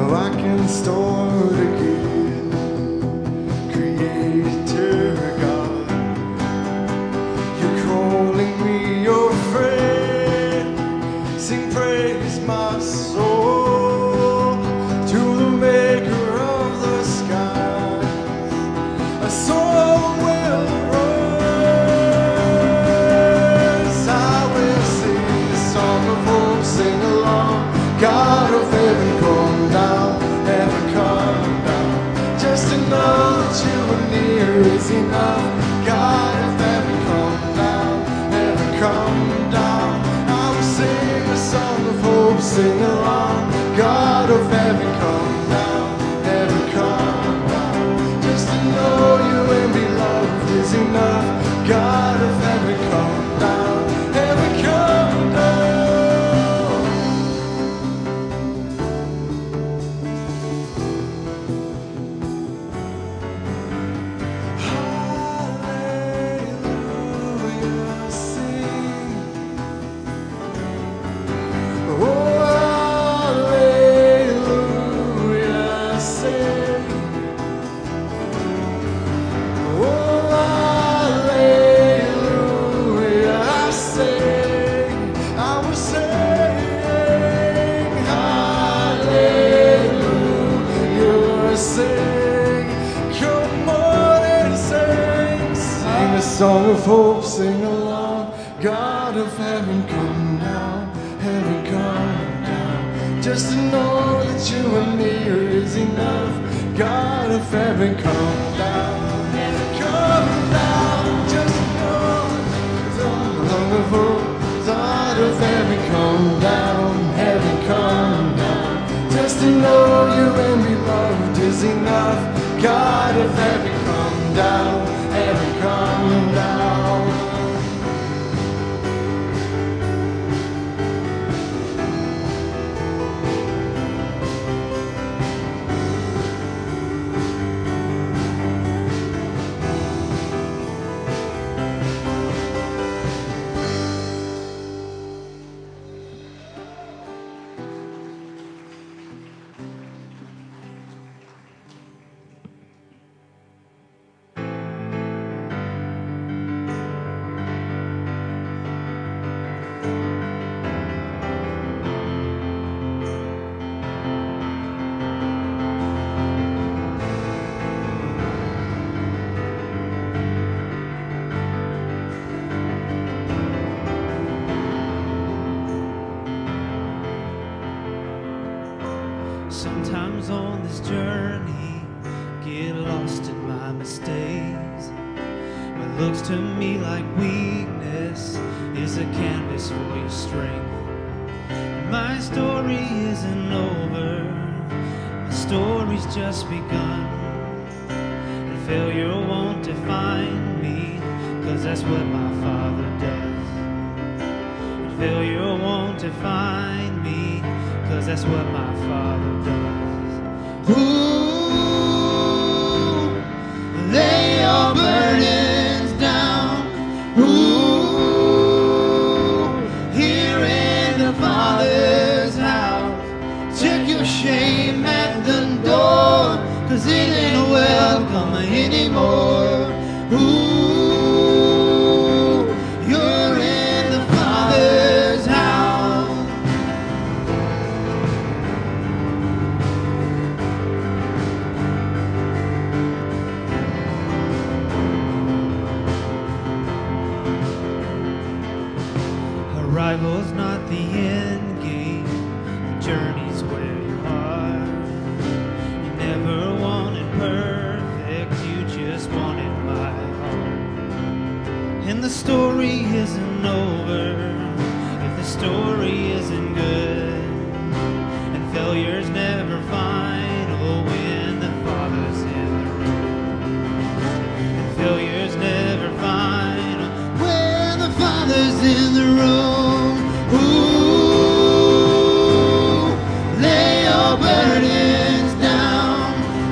Now I can start again. Creator God, you're calling me your friend. Sing praise, my soul, to the maker of the sky. A soul will rise. I will sing a song of hope, sing along. God of heaven, come down, heaven come down. Just to know that you are near is enough. God of heaven, come down, heaven come down. I will sing a song of hope, sing along. God of heaven, come down, heaven come down. Just to know you and be loved is enough. God of heaven, come down, heaven come down. Hallelujah, sing. Oh, hallelujah, sing. Oh, hallelujah, I sing. I will sing. Hallelujah, sing. Come on and sing. Sing a song of hope, sing along. God of heaven, come down. Heaven come down. Just to know that you are near is enough. God of heaven, come down. Heaven come down. Just to know song of hope. God of heaven, come down. Heaven come down. Just to know you and be loved is enough. God of heaven, come down. Heaven come down. Sometimes on this journey, get lost in my mistakes. What looks to me like weakness is a canvas for your strength. My story isn't over, my story's just begun. And failure won't define me, 'cause that's what my Father does. And failure won't define me, 'cause that's what my Father does. Ooh, lay your burdens down. Ooh, here in the Father's house. Check your shame at the door, 'cause it ain't welcome anymore. Ooh, you're in the Father's house. Arrival's not the end game, the journey's where you are. You never wanted perfect, you just wanted my heart. And the story isn't over if the story isn't good. And failure's never final when the Father's in the room. And failure's never final when the Father's in the room. Ooh, lay your burdens down.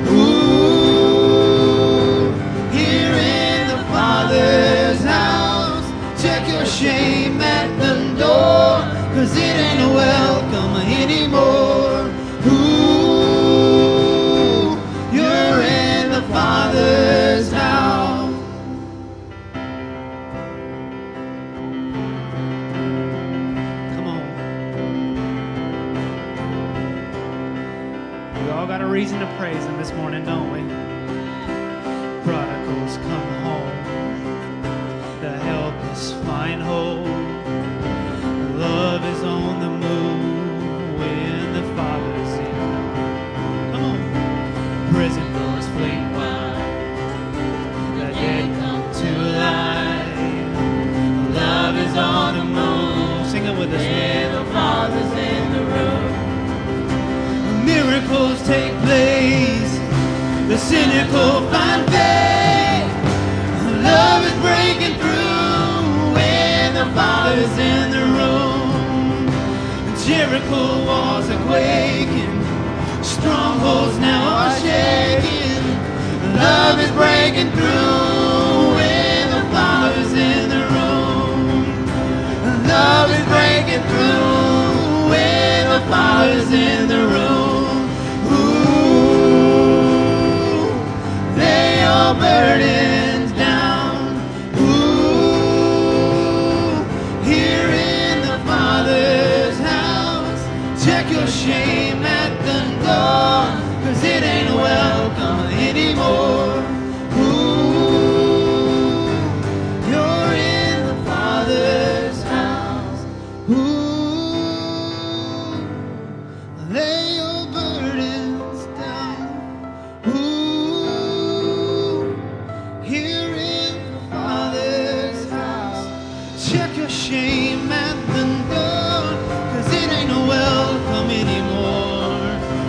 Ooh, here in the Father's house. Check your shame at the door, 'cause it ain't welcome anymore. Ooh, We all got a reason to praise him this morning, don't we? Prodigals come home, the helpless find hope. Love is on the move when the Father's in. Come on. Prison doors flee wide, the dead come to life. Love is on the move. Sing it with us. When the Father's in the room. Miracles take place, the cynical find faith. Love is breaking through when the Father's in the room. Jericho walls are quaking, strongholds now are shaking. Love is breaking through when the Father's in the room. Love is breaking through when the Father's in the room. Lay your burdens down. Ooh, here in the Father's house. Check your shame at the door, 'cause it ain't welcome anymore. Ooh, you're in the Father's house. Ooh, lay your burdens down. Ooh, here in the Father's house. Check your shame at the door, 'cause it ain't welcome anymore.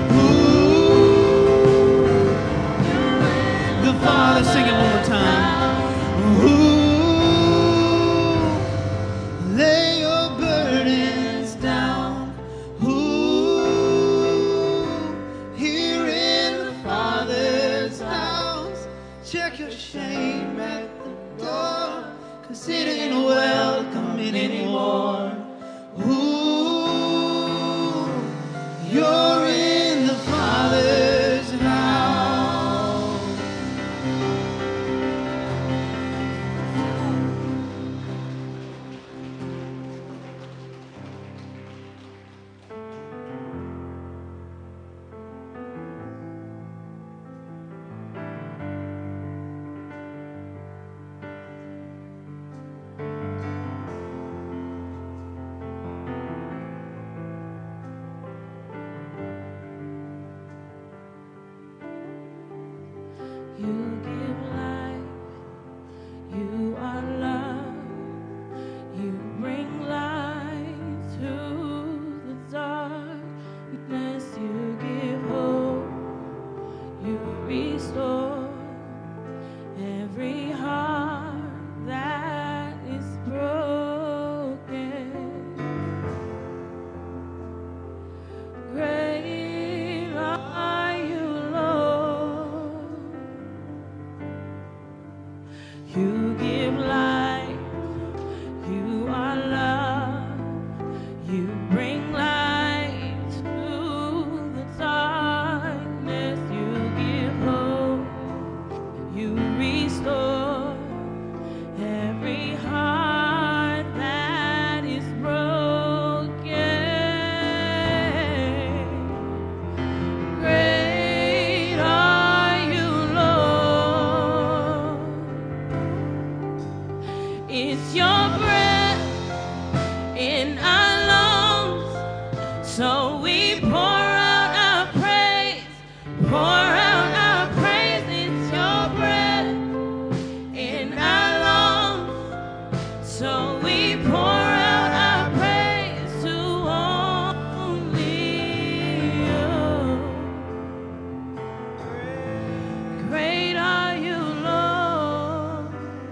Ooh, the Father, sing it one more time. Ooh, lay your burdens down. Ooh, here in the Father's house. Check your shame at the door, 'cause it ain't welcoming anymore. Ooh, you're in the Father's house. You give life, you are love, you bring light to the darkness, you give hope, you restore every heart that is broken. Great are you, Lord. You give life, you are love, you bring light to the darkness, you give hope, you restore every heart that is broken. Great are you, Lord. It's your breath in our lungs, so we pour out our praise, pour out our praise. It's your breath in our lungs, so we pour out our praise to only you. Great are you, Lord.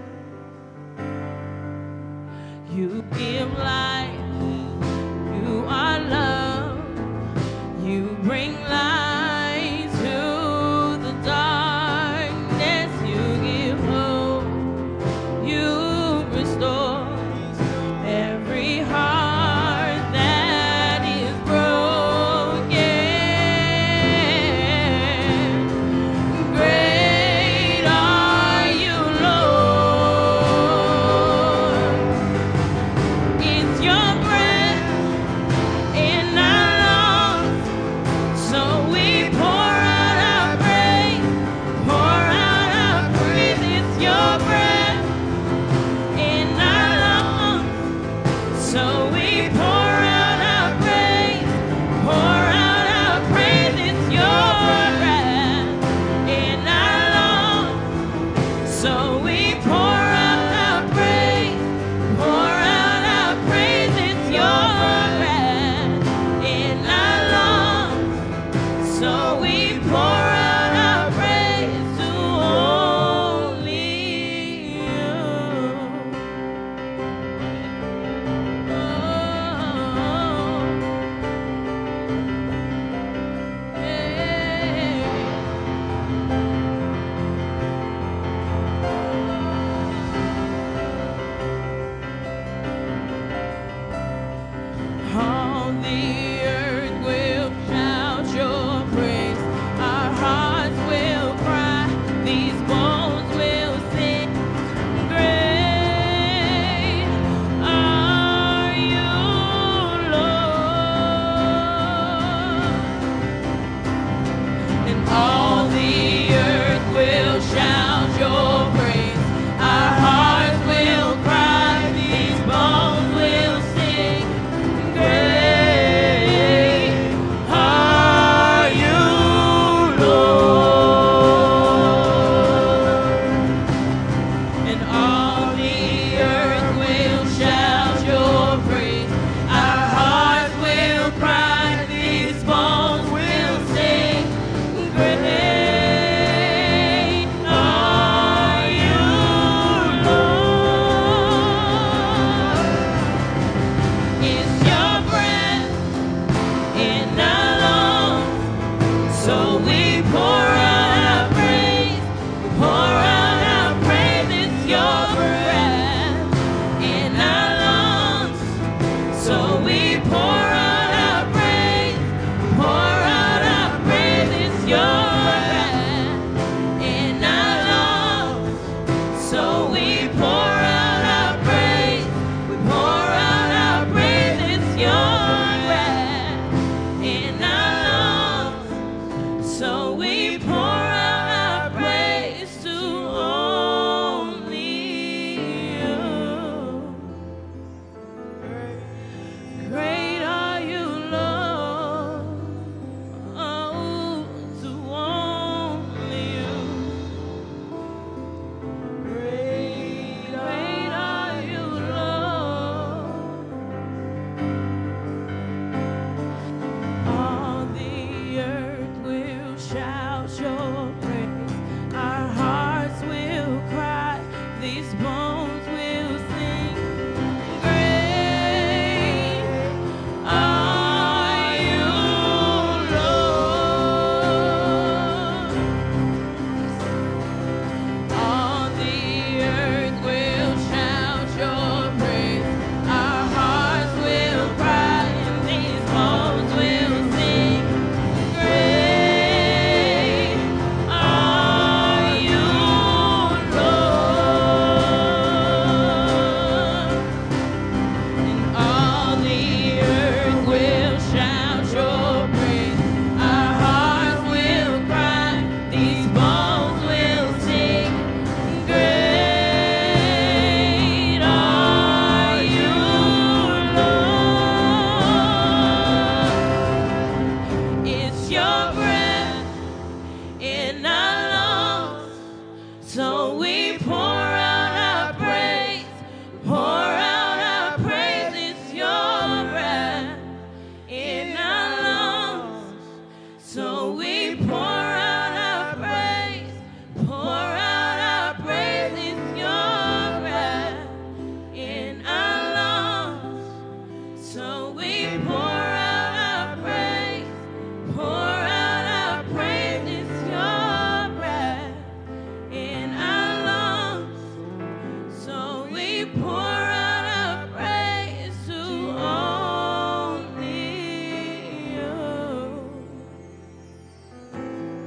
You give life, you are love, you bring light to the darkness, you give hope, you restore every heart that is broken. Great are you, Lord. It's your breath in our lungs, so we So we pour out our praise to only you. All the earth will shout your praise. Our hearts will cry. These bones will sing. Great are you, Lord. And all the earth will shout your praise. Our hearts will cry. These bones will sing. Great are you, Lord. And all the earth will shout your praise. Our hearts will cry. These bones will sing. Great are you, Lord. It's your breath in our lungs, so we pour out our praise. Pour out our praise. It's your breath in our lungs, so we pour out our praise. Pour out our praise. It's your breath in our lungs, so we pour out our praise. We pour out our praise. It's your breath in our lungs, so we pour out our praise to only you. Great are you, Lord. Oh, to only you. Great are you, Lord. All the earth will shout your praise. Our hearts will cry. These bones will sing. Great are you, Lord. All the earth will shout your praise. Our hearts will cry, and these bones will sing. Great are you, Lord. And all the earth will shout your praise. Our hearts will cry. These bones will sing. Great are you, Lord. It's your breath in our lungs, so we pour out our praise. Pour out our praise. It's your breath in our lungs, so we pour out our praise. Pour out our praise. It's your breath in our lungs, so we pour out our praise. Pour out our praise. It's your breath in our lungs, so we pour out our praise to only you.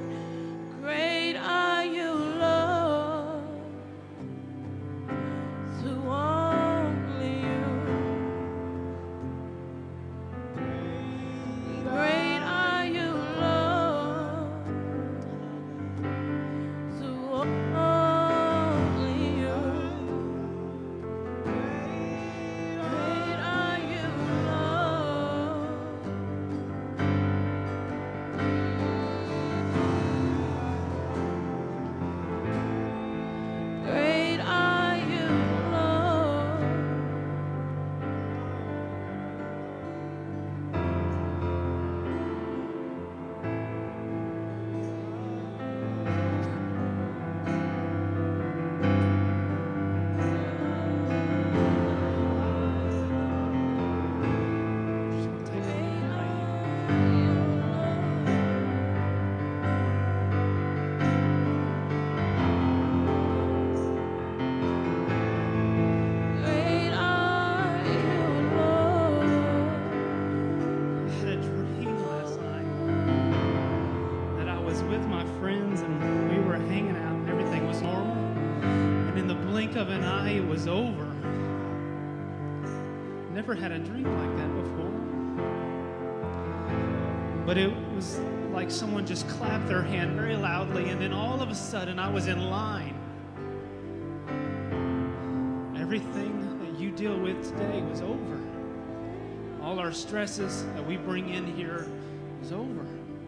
with my friends and we were hanging out and everything was normal. And in the blink of an eye, it was over. Never had a dream like that before. But it was like someone just clapped their hand very loudly, and then all of a sudden I was in line. Everything that you deal with today was over. All our stresses that we bring in here is over.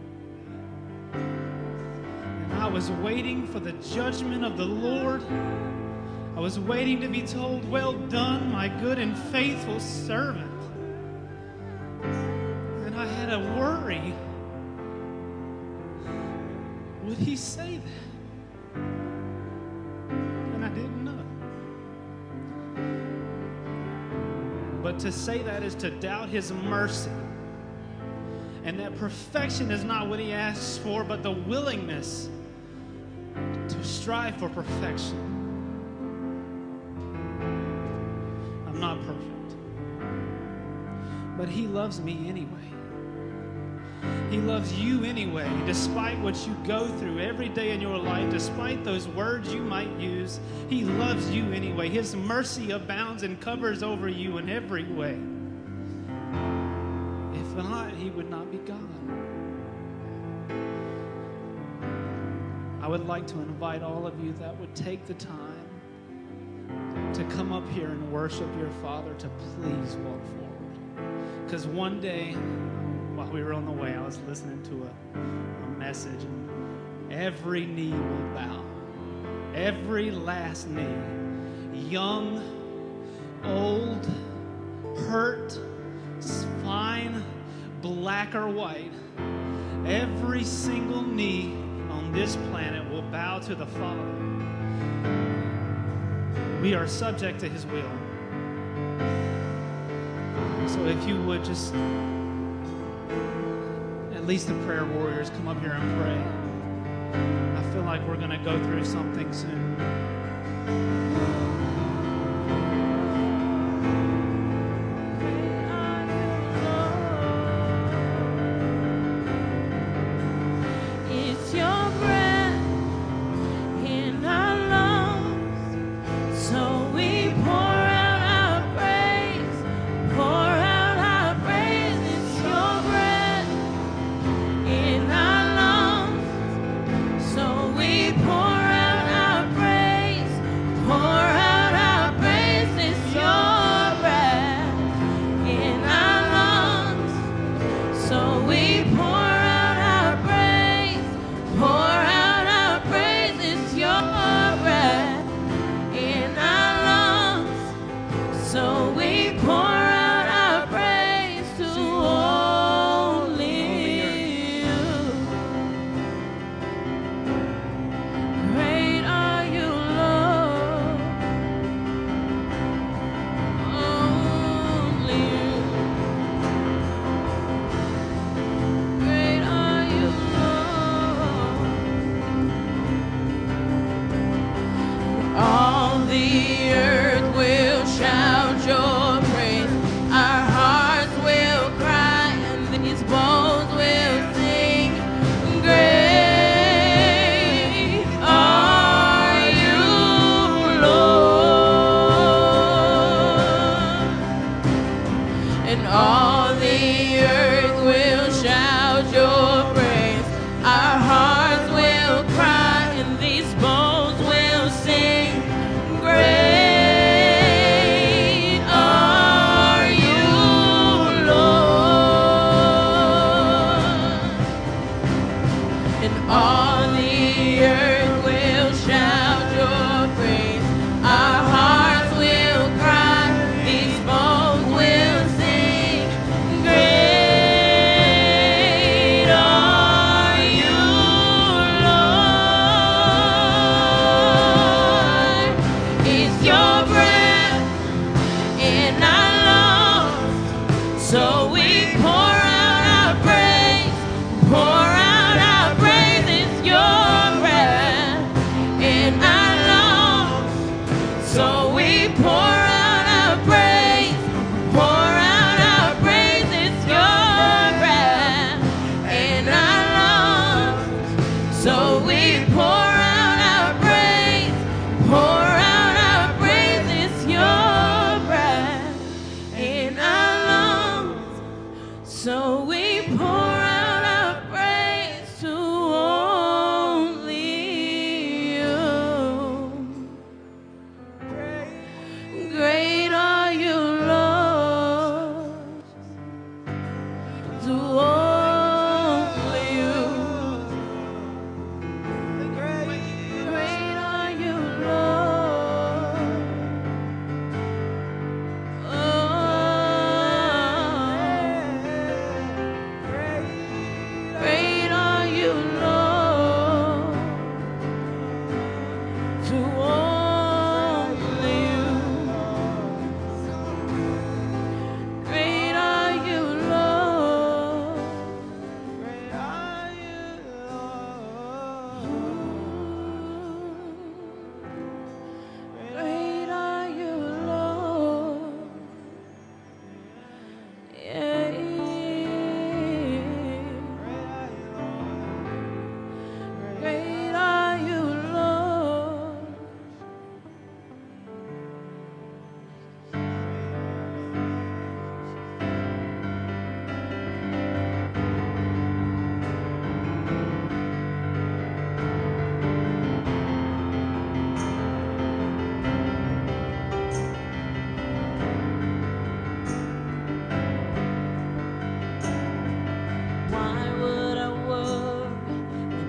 And I was waiting for the judgment of the Lord. I was waiting to be told, "Well done, my good and faithful servant." And I had a worry. Would he say that? And I didn't know. But to say that is to doubt his mercy. And that perfection is not what he asks for, but the willingness to strive for perfection. I'm not perfect. But he loves me anyway. He loves you anyway, despite what you go through every day in your life, despite those words you might use. He loves you anyway. His mercy abounds and covers over you in every way. If not, he would not be God. I would like to invite all of you that would take the time to come up here and worship your Father, to please walk forward. Because one day, while we were on the way, I was listening to a message, and every knee will bow. Every last knee. Young, old, hurt, fine, black or white. Every single knee on this planet will bow to the Father. We are subject to his will. So if you would just, at least the prayer warriors, come up here and pray. I feel like we're going to go through something soon. It's your breath in our lungs, so we pour out our praise, pour out our praise. It's your breath in our lungs, so we pour out our praise, pour out our praise. It's your breath in our lungs, so we pour out our praise, pour out our praise. It's your breath in our lungs, so we pour out our praise to only you. Great are you, Lord. Only you. Great are you, Lord. All the earth will shout your praise. Our hearts will cry, and these bones will sing. Great are you, Lord. And all the earth will shout your praise. Our hearts will cry, and these bones will sing. Great are you, Lord. And all the earth will shout your praise. Our hearts will cry, these bones will sing. Great are you, Lord. It's your breath in our lungs, so we pour out our praise, pour out our praise. It's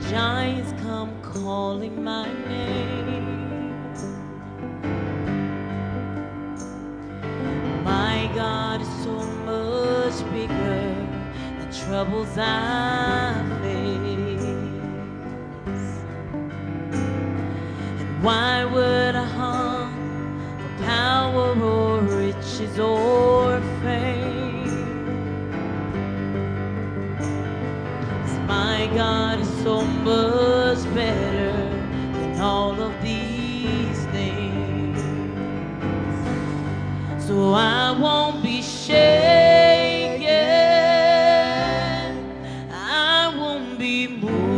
giants come calling my name. My God is so much bigger than troubles I face. And why would I hunt for power or riches or fame? 'Cause my God is so much better than all of these things. So I won't be shaken, I won't be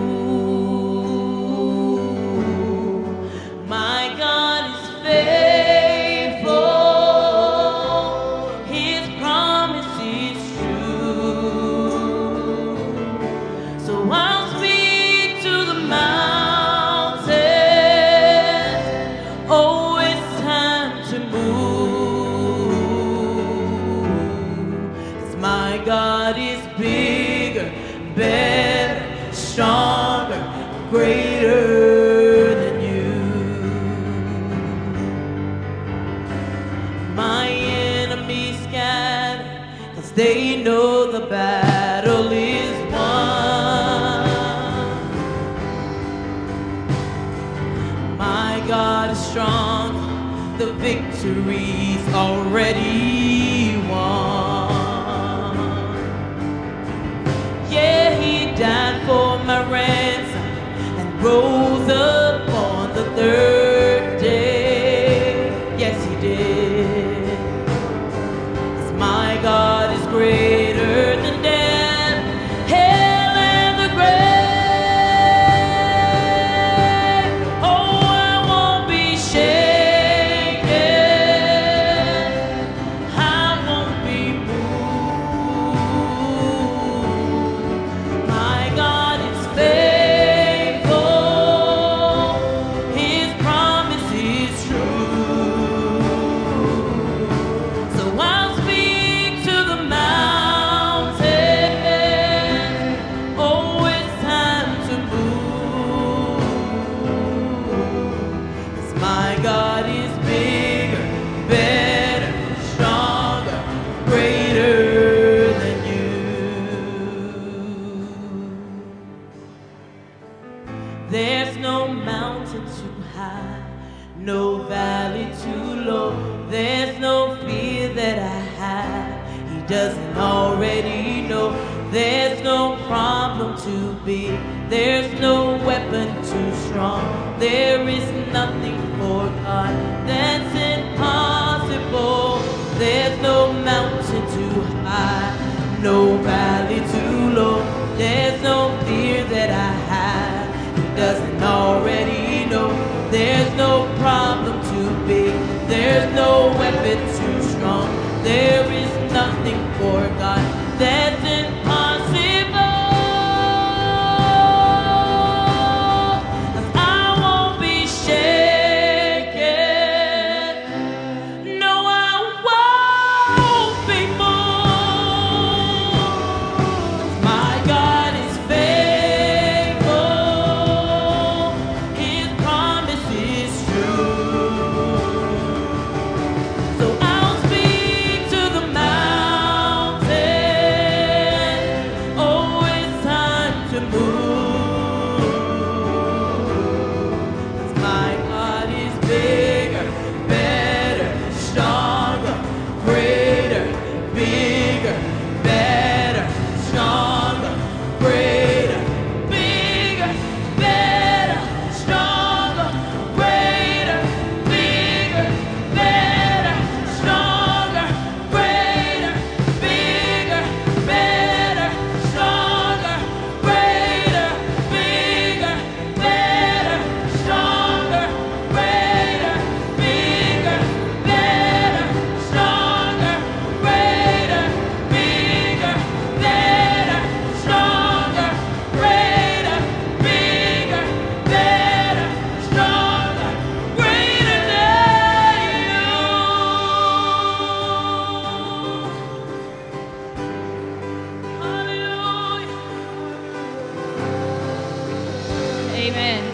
moved. My God is faithful, His promise is true. So I'll speak to the mountains, oh, it's time to move. 'Cause my God is bigger, better, stronger, greater than you. My enemies scatter, 'cause they know the battle is won. My God is strong, the victory's already won. Yeah, He died for my ransom and rose up on the third day. Yes, He did. 'Cause my God is greater than death, hell, and the grave. Oh, I won't be shaken, I won't be moved. My God is faithful, His promise is true. So I'll speak to the mountain, oh, it's time to move. 'Cause my God is bigger, better, stronger, greater than you. There's no mountain too high, no valley too low. There's no fear that I have He doesn't already know. There's no problem too big, there's no weapon too strong. There is nothing for God that's impossible. There's no mountain too high, no valley too low. There's no fear that I have He doesn't already know. There's no problem too big, there's no weapon too strong. There is nothing for God that's impossible. 'Cause I won't be shaken, no, I won't be moved. 'Cause my God is faithful, His promise is true. Amen.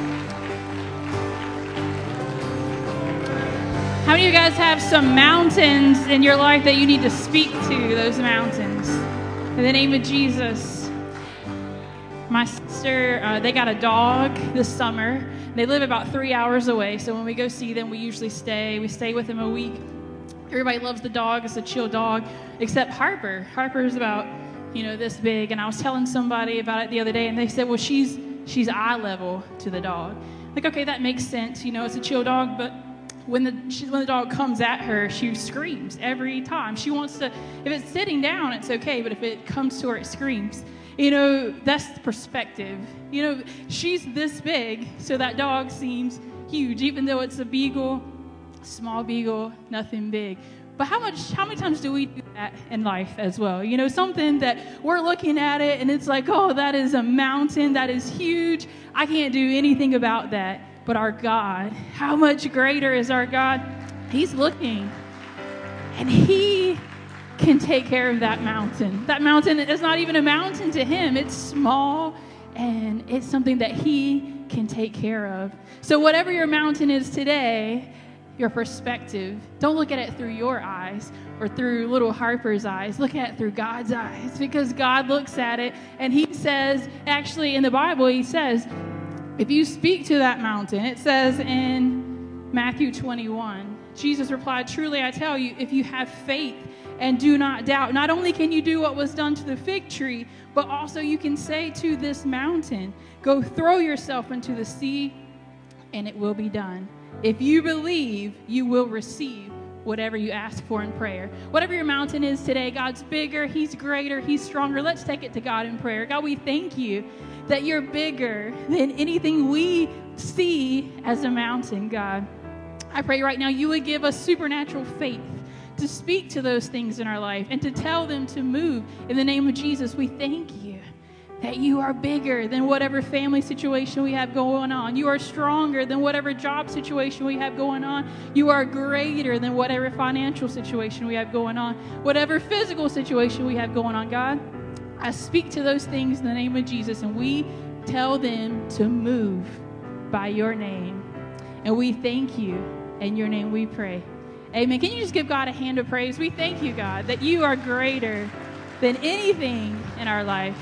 How many of you guys have some mountains in your life that you need to speak to those mountains? In the name of Jesus. My sister, they got a dog this summer. They live about 3 hours away, so when we go see them, we usually stay. We stay with them a week. Everybody loves the dog. It's a chill dog, except Harper. Harper's about, this big. And I was telling somebody about it the other day, and they said, well, she's eye level to the dog. Like, okay, that makes sense. It's a chill dog, but when the dog comes at her, she screams every time. She wants to, if it's sitting down, it's okay, but if it comes to her, it screams. That's the perspective. She's this big, so that dog seems huge, even though it's a beagle, small beagle, nothing big. But how many times do we do that in life as well? Something that we're looking at it and it's like, oh, that is a mountain, that is huge. I can't do anything about that. But our God, how much greater is our God? He's looking, and He can take care of that mountain. That mountain is not even a mountain to Him. It's small, and it's something that He can take care of. So whatever your mountain is today, your perspective, don't look at it through your eyes or through little Harper's eyes. Look at it through God's eyes, because God looks at it, and He says, actually in the Bible, He says, if you speak to that mountain, it says in Matthew 21, Jesus replied, truly I tell you, if you have faith and do not doubt, not only can you do what was done to the fig tree, but also you can say to this mountain, go throw yourself into the sea, and it will be done. If you believe, you will receive whatever you ask for in prayer. Whatever your mountain is today, God's bigger, He's greater, He's stronger. Let's take it to God in prayer. God, we thank You that You're bigger than anything we see as a mountain, God. I pray right now You would give us supernatural faith to speak to those things in our life and to tell them to move. In the name of Jesus, we thank You that You are bigger than whatever family situation we have going on. You are stronger than whatever job situation we have going on. You are greater than whatever financial situation we have going on, whatever physical situation we have going on, God. I speak to those things in the name of Jesus, and we tell them to move by Your name. And we thank You. In Your name we pray. Amen. Can you just give God a hand of praise? We thank You, God, that You are greater than anything in our life.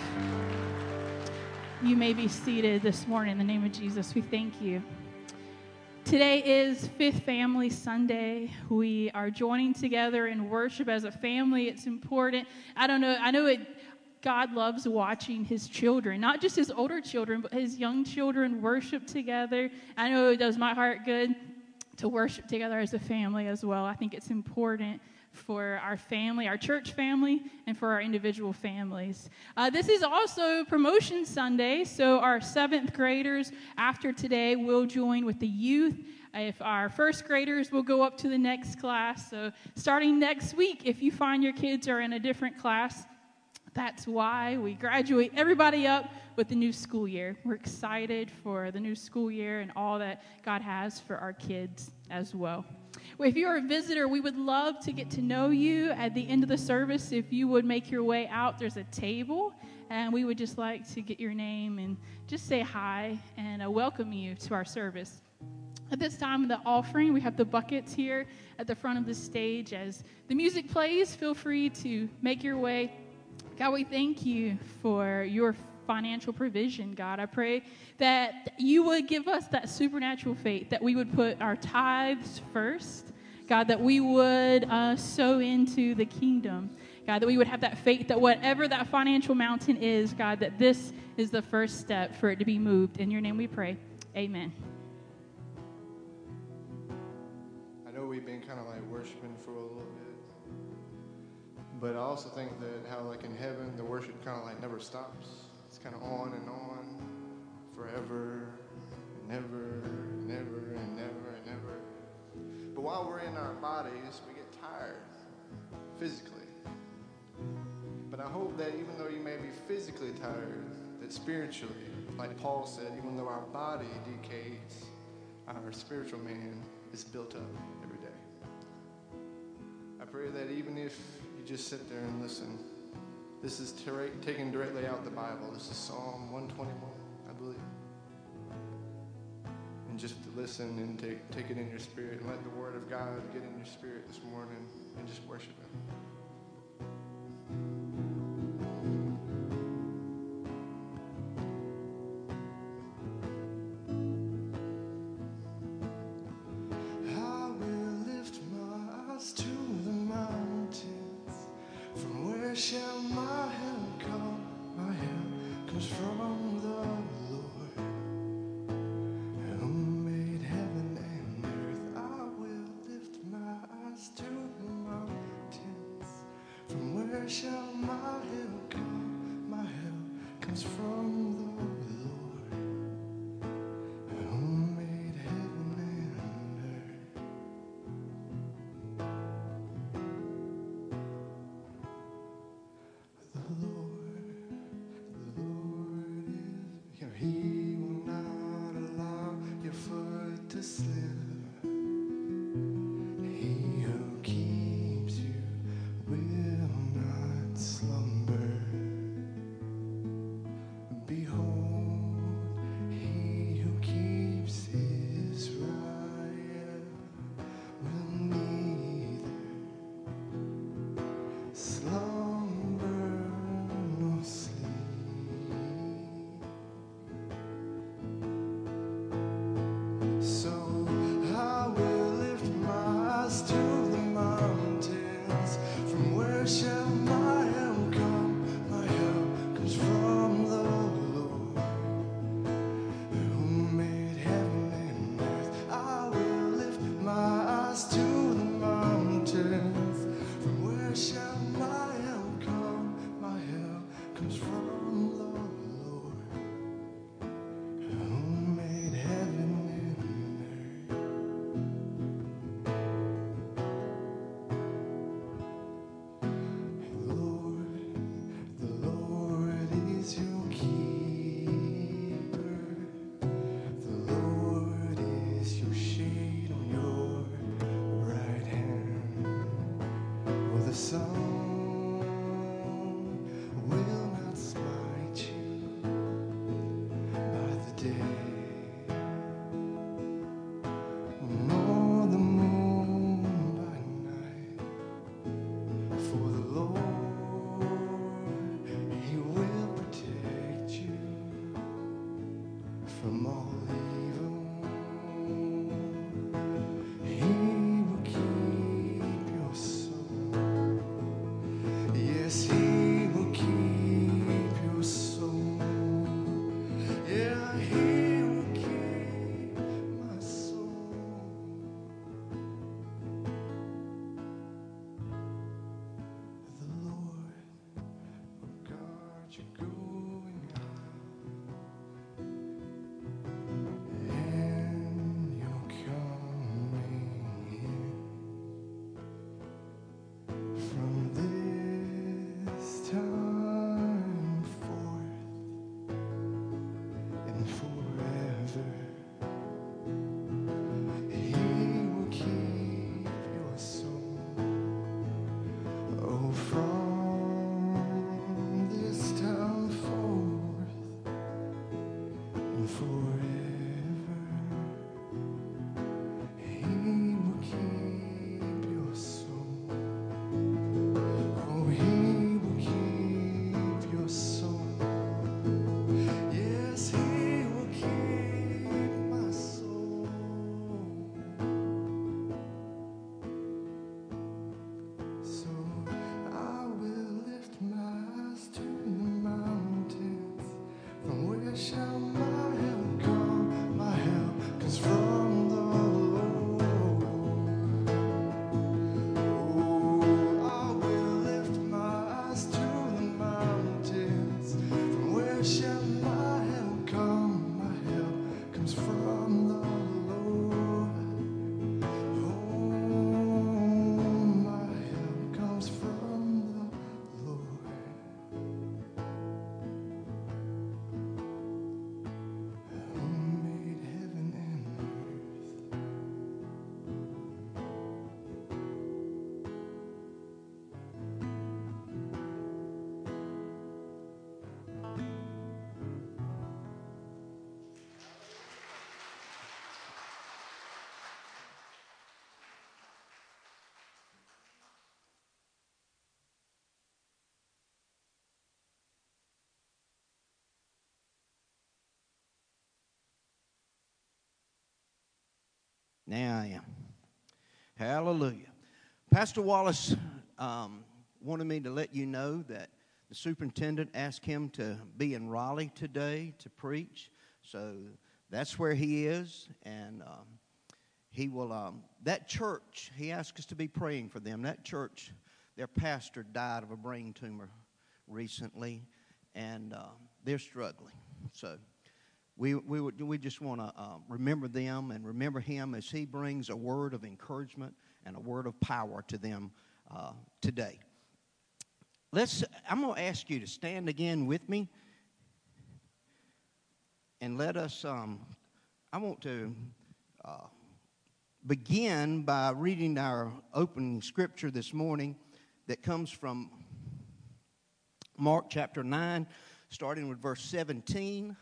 You may be seated this morning in the name of Jesus. We thank You. Today is Fifth Family Sunday. We are joining together in worship as a family. It's important. I know God loves watching His children, not just His older children, but His young children worship together. I know it does my heart good to worship together as a family as well. I think it's important for our family, our church family, and for our individual families. This is also Promotion Sunday, so our 7th graders after today will join with the youth. If our first graders will go up to the next class. So starting next week, if you find your kids are in a different class, that's why we graduate everybody up with the new school year. We're excited for the new school year and all that God has for our kids as well. Well, if you're a visitor, we would love to get to know you. At the end of the service, if you would make your way out, there's a table, and we would just like to get your name and just say hi and welcome you to our service. At this time of the offering, we have the buckets here at the front of the stage. As the music plays, feel free to make your way. God, we thank You for Your financial provision, God. I pray that You would give us that supernatural faith, that we would put our tithes first, God, that we would sow into the kingdom, God, that we would have that faith that whatever that financial mountain is, God, that this is the first step for it to be moved. In Your name we pray. Amen. I know we've been kind of like worshiping for a little bit. But I also think that how like in heaven, the worship kind of like never stops. It's kind of on and on forever and ever and ever and ever and ever. But while we're in our bodies, we get tired physically. But I hope that even though you may be physically tired, that spiritually, like Paul said, even though our body decays, our spiritual man is built up every day. I pray that even if you just sit there and listen, this is taken directly out of the Bible. This is Psalm 121, I believe. just listen and take it in your spirit and let the word of God get in your spirit this morning and just worship him. I will lift my eyes to the mountains. From where shall my help come? My help comes from the Lord, who made heaven and earth. I will lift my eyes to the mountains. From where shall my help come? My help comes from the Lord, who made heaven and earth. The Lord is here. He will not allow your foot to slip. He who keeps you will not slumber. Behold, he who keeps Israel will neither slumber nor sleep. So I will lift my eyes to the mountains. From where shall my help come? My help comes from the Lord, who made heaven and earth. I will lift my eyes to the mountains. From where shall my help come? My help comes from the Lord, who made heaven and earth. The Lord is your keeper. The Lord is your shade on your right hand. Oh, the sun will not smite you by the day, nor the moon by night. For the Lord, he will protect you from all evil. He will keep your soul. Yes, he will keep your soul. Yeah, he will keep my soul. The Lord will guard your going out and your coming in. From this time forth and forever, he will keep your soul. Oh, from this time forth and forever, he will keep your soul. Oh, he will keep your soul. Yes, he will keep my soul. So I will lift my eyes to the mountains. From where shall my help come? Now I am. Hallelujah. Pastor Wallace wanted me to let you know that the superintendent asked him to be in Raleigh today to preach. So that's where he is. And he will, that church, he asked us to be praying for them. That church, their pastor died of a brain tumor recently, and they're struggling. So we just want to remember them and remember him as he brings a word of encouragement and a word of power to them today. I'm going to ask you to stand again with me, and let us, I want to begin by reading our opening scripture this morning that comes from Mark chapter 9, starting with verse 17.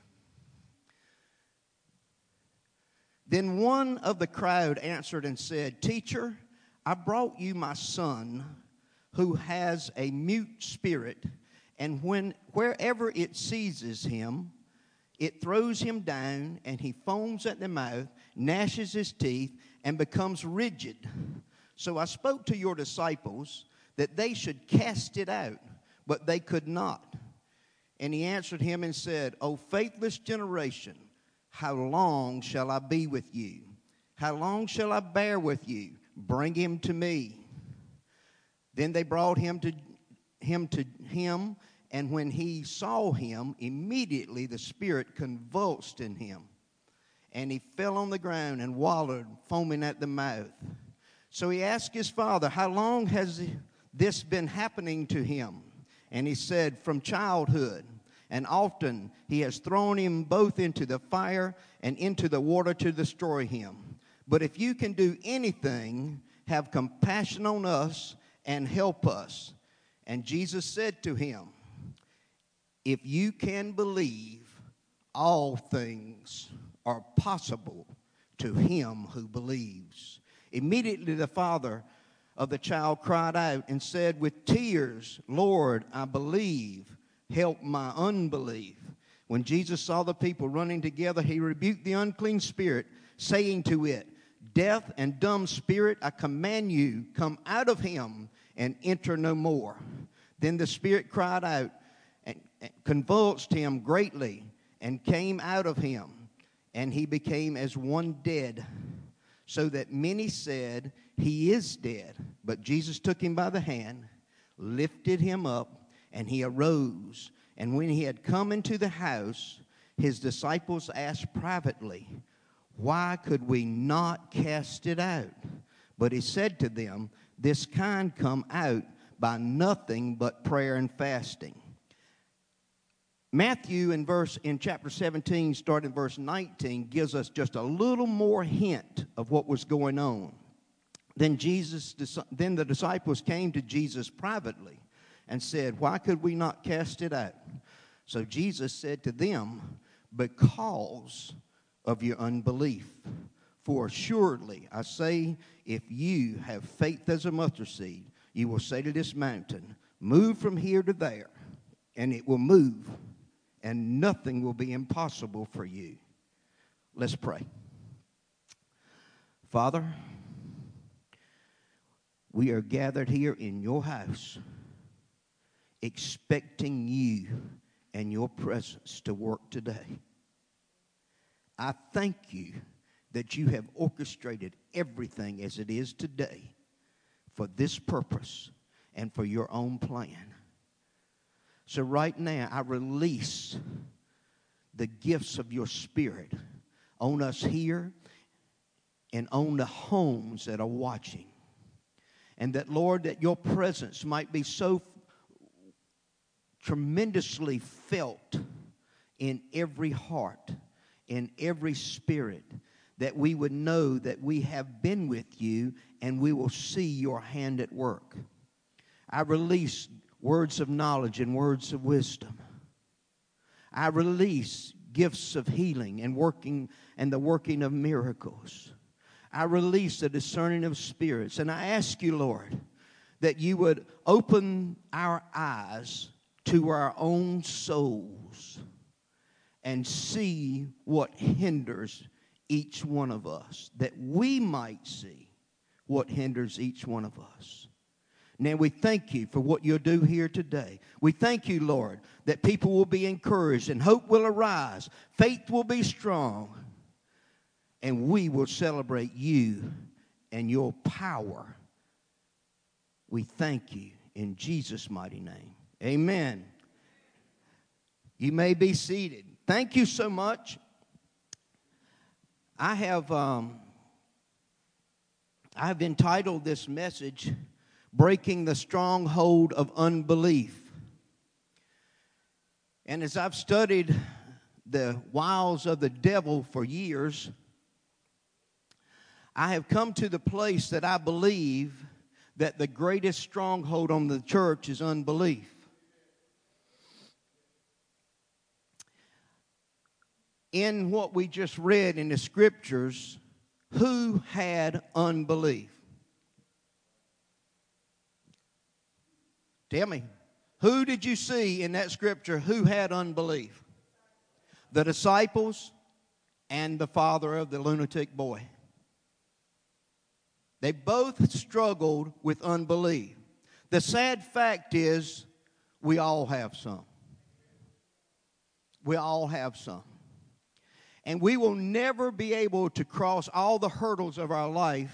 Then one of the crowd answered and said, "Teacher, I brought you my son who has a mute spirit, and wherever it seizes him, it throws him down, and he foams at the mouth, gnashes his teeth, and becomes rigid. So I spoke to your disciples that they should cast it out, but they could not." And he answered him and said, "O faithless generation, how long shall I be with you? How long shall I bear with you? Bring him to me." Then they brought him to him, and when he saw him, immediately the spirit convulsed in him, and he fell on the ground and wallowed, foaming at the mouth. So he asked his father, "How long has this been happening to him?" And he said, "From childhood. And often he has thrown him both into the fire and into the water to destroy him. But if you can do anything, have compassion on us and help us." And Jesus said to him, "If you can believe, all things are possible to him who believes." Immediately the father of the child cried out and said with tears, "Lord, I believe. Help my unbelief." When Jesus saw the people running together, he rebuked the unclean spirit, saying to it, "Deaf and dumb spirit, I command you, come out of him and enter no more." Then the spirit cried out and convulsed him greatly and came out of him, and he became as one dead, so that many said, "He is dead." But Jesus took him by the hand, lifted him up, and he arose. And when he had come into the house, his disciples asked privately, "Why could we not cast it out?" But he said to them, "This kind come out by nothing but prayer and fasting." Matthew in chapter 17, starting verse 19, gives us just a little more hint of what was going on. Then the disciples came to Jesus privately and said, "Why could we not cast it out?" So Jesus said to them, "Because of your unbelief. For assuredly, I say, if you have faith as a mustard seed, you will say to this mountain, 'Move from here to there,' and it will move, and nothing will be impossible for you." Let's pray. Father, we are gathered here in your house, expecting you and your presence to work today. I thank you that you have orchestrated everything as it is today for this purpose and for your own plan. So right now, I release the gifts of your Spirit on us here and on the homes that are watching. And that, Lord, that your presence might be so tremendously felt in every heart, in every spirit, that we would know that we have been with you and we will see your hand at work. I release words of knowledge and words of wisdom. I release gifts of healing and the working of miracles. I release the discerning of spirits. And I ask you, Lord, that you would open our eyes to our own souls and see what hinders each one of us, that we might see what hinders each one of us. Now, we thank you for what you'll do here today. We thank you, Lord, that people will be encouraged and hope will arise, faith will be strong, and we will celebrate you and your power. We thank you in Jesus' mighty name. Amen. You may be seated. Thank you so much. I have entitled this message, Breaking the Stronghold of Unbelief. And as I've studied the wiles of the devil for years, I have come to the place that I believe that the greatest stronghold on the church is unbelief. In what we just read in the scriptures, who had unbelief? Tell me, who did you see in that scripture who had unbelief? The disciples and the father of the lunatic boy. They both struggled with unbelief. The sad fact is, we all have some. We all have some. And we will never be able to cross all the hurdles of our life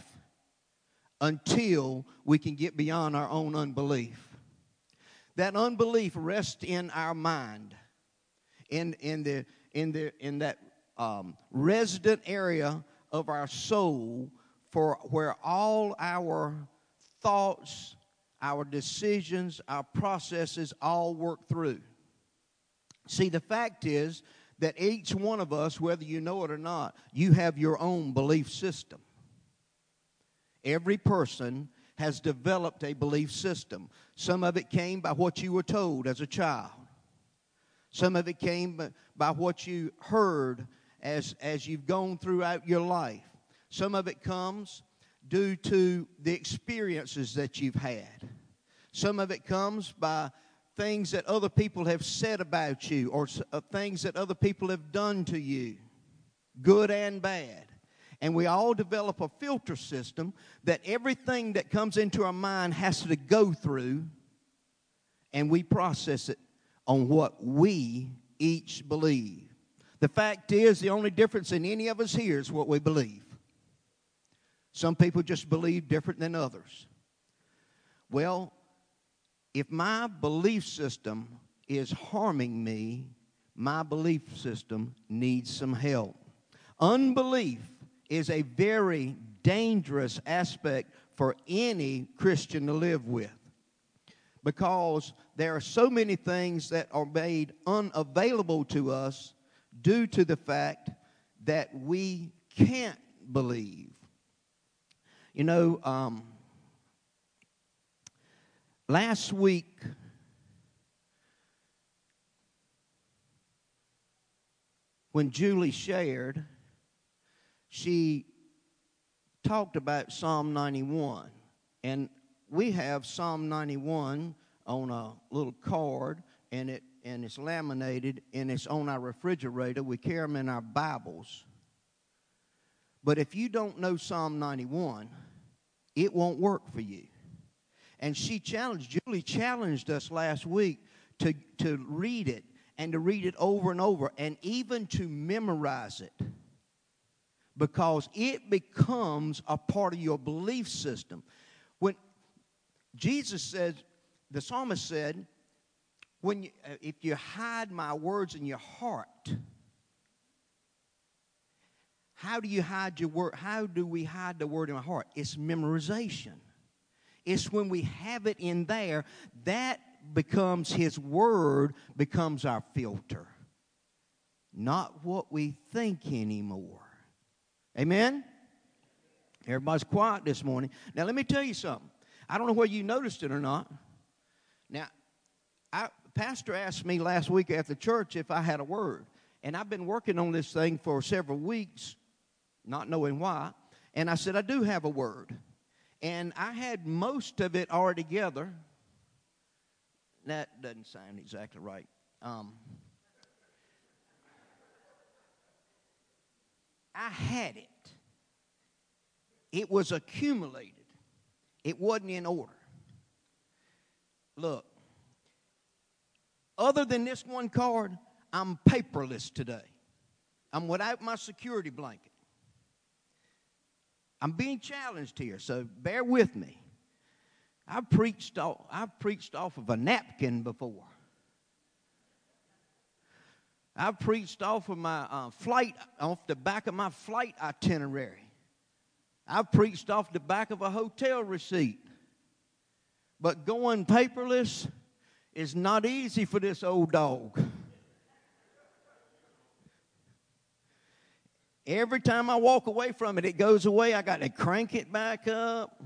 until we can get beyond our own unbelief. That unbelief rests in our mind, in that resident area of our soul, for where all our thoughts, our decisions, our processes all work through. See, the fact is that each one of us, whether you know it or not, you have your own belief system. Every person has developed a belief system. Some of it came by what you were told as a child. Some of it came by what you heard as you've gone throughout your life. Some of it comes due to the experiences that you've had. Some of it comes by things that other people have said about you, or things that other people have done to you, good and bad. And we all develop a filter system that everything that comes into our mind has to go through, and we process it on what we each believe. The fact is, the only difference in any of us here is what we believe. Some people just believe different than others. Well, if my belief system is harming me, my belief system needs some help. Unbelief is a very dangerous aspect for any Christian to live with, because there are so many things that are made unavailable to us due to the fact that we can't believe. You know, last week, when Julie shared, she talked about Psalm 91. And we have Psalm 91 on a little card, and it's laminated, and it's on our refrigerator. We carry them in our Bibles. But if you don't know Psalm 91, it won't work for you. And Julie challenged us last week to read it, and to read it over and over, and even to memorize it, because it becomes a part of your belief system. When Jesus said, the psalmist said, if you hide my words in your heart, how do you hide your word? How do we hide the word in our heart? It's memorization. It's when we have it in there, that becomes His word, becomes our filter. Not what we think anymore. Amen? Everybody's quiet this morning. Now, let me tell you something. I don't know whether you noticed it or not. Now, Pastor asked me last week after church if I had a word. And I've been working on this thing for several weeks, not knowing why. And I said, I do have a word. And I had most of it already together. That doesn't sound exactly I I had it. It was accumulated. It wasn't in order. Look, other than this one card, I'm paperless today. I'm without my security blanket. I'm being challenged here, so bear with me. I've preached off of a napkin before. I've preached off of my off the back of my flight itinerary. I've preached off the back of a hotel receipt. But going paperless is not easy for this old dog. Every time I walk away from it, it goes away. I got to crank it back up.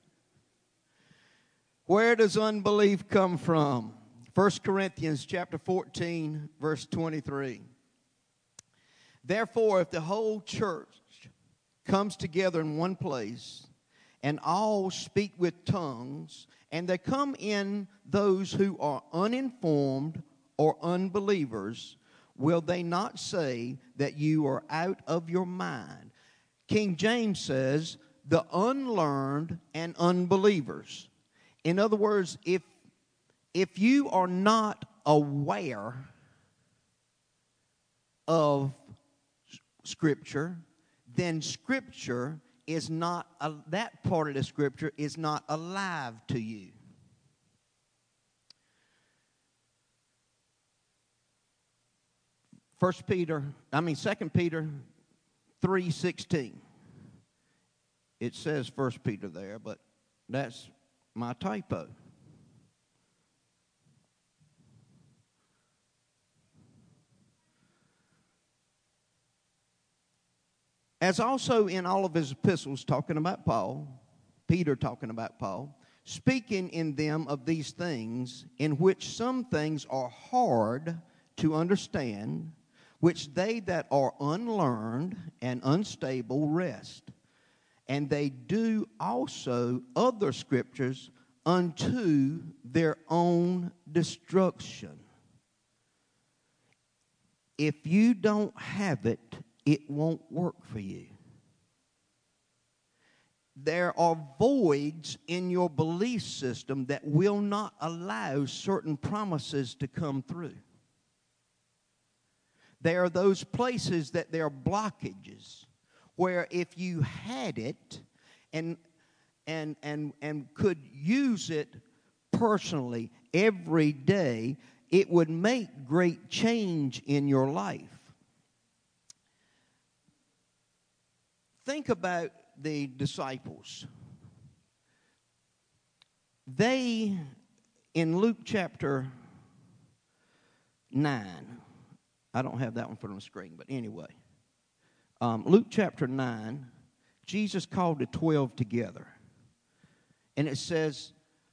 Where does unbelief come from? 1 Corinthians chapter 14, verse 23. Therefore, if the whole church comes together in one place, and all speak with tongues, and there come in those who are uninformed or unbelievers, will they not say that you are out of your mind? King James says, the unlearned and unbelievers. In other words, if you are not aware of Scripture, then Scripture is not, that part of the Scripture is not alive to you. Second Peter 3:16. It says 1 Peter there, but that's my typo. As also in all of his epistles talking about Paul, Peter talking about Paul, speaking in them of these things, in which some things are hard to understand, which they that are unlearned and unstable rest. And they do also other scriptures unto their own destruction. If you don't have it, it won't work for you. There are voids in your belief system that will not allow certain promises to come through. There are those places that there are blockages where if you had it and could use it personally every day, it would make great change in your life. Think about the disciples. They, in Luke chapter 9, I don't have that one for on the screen, but anyway. Luke chapter 9, Jesus called the 12 together. And it says,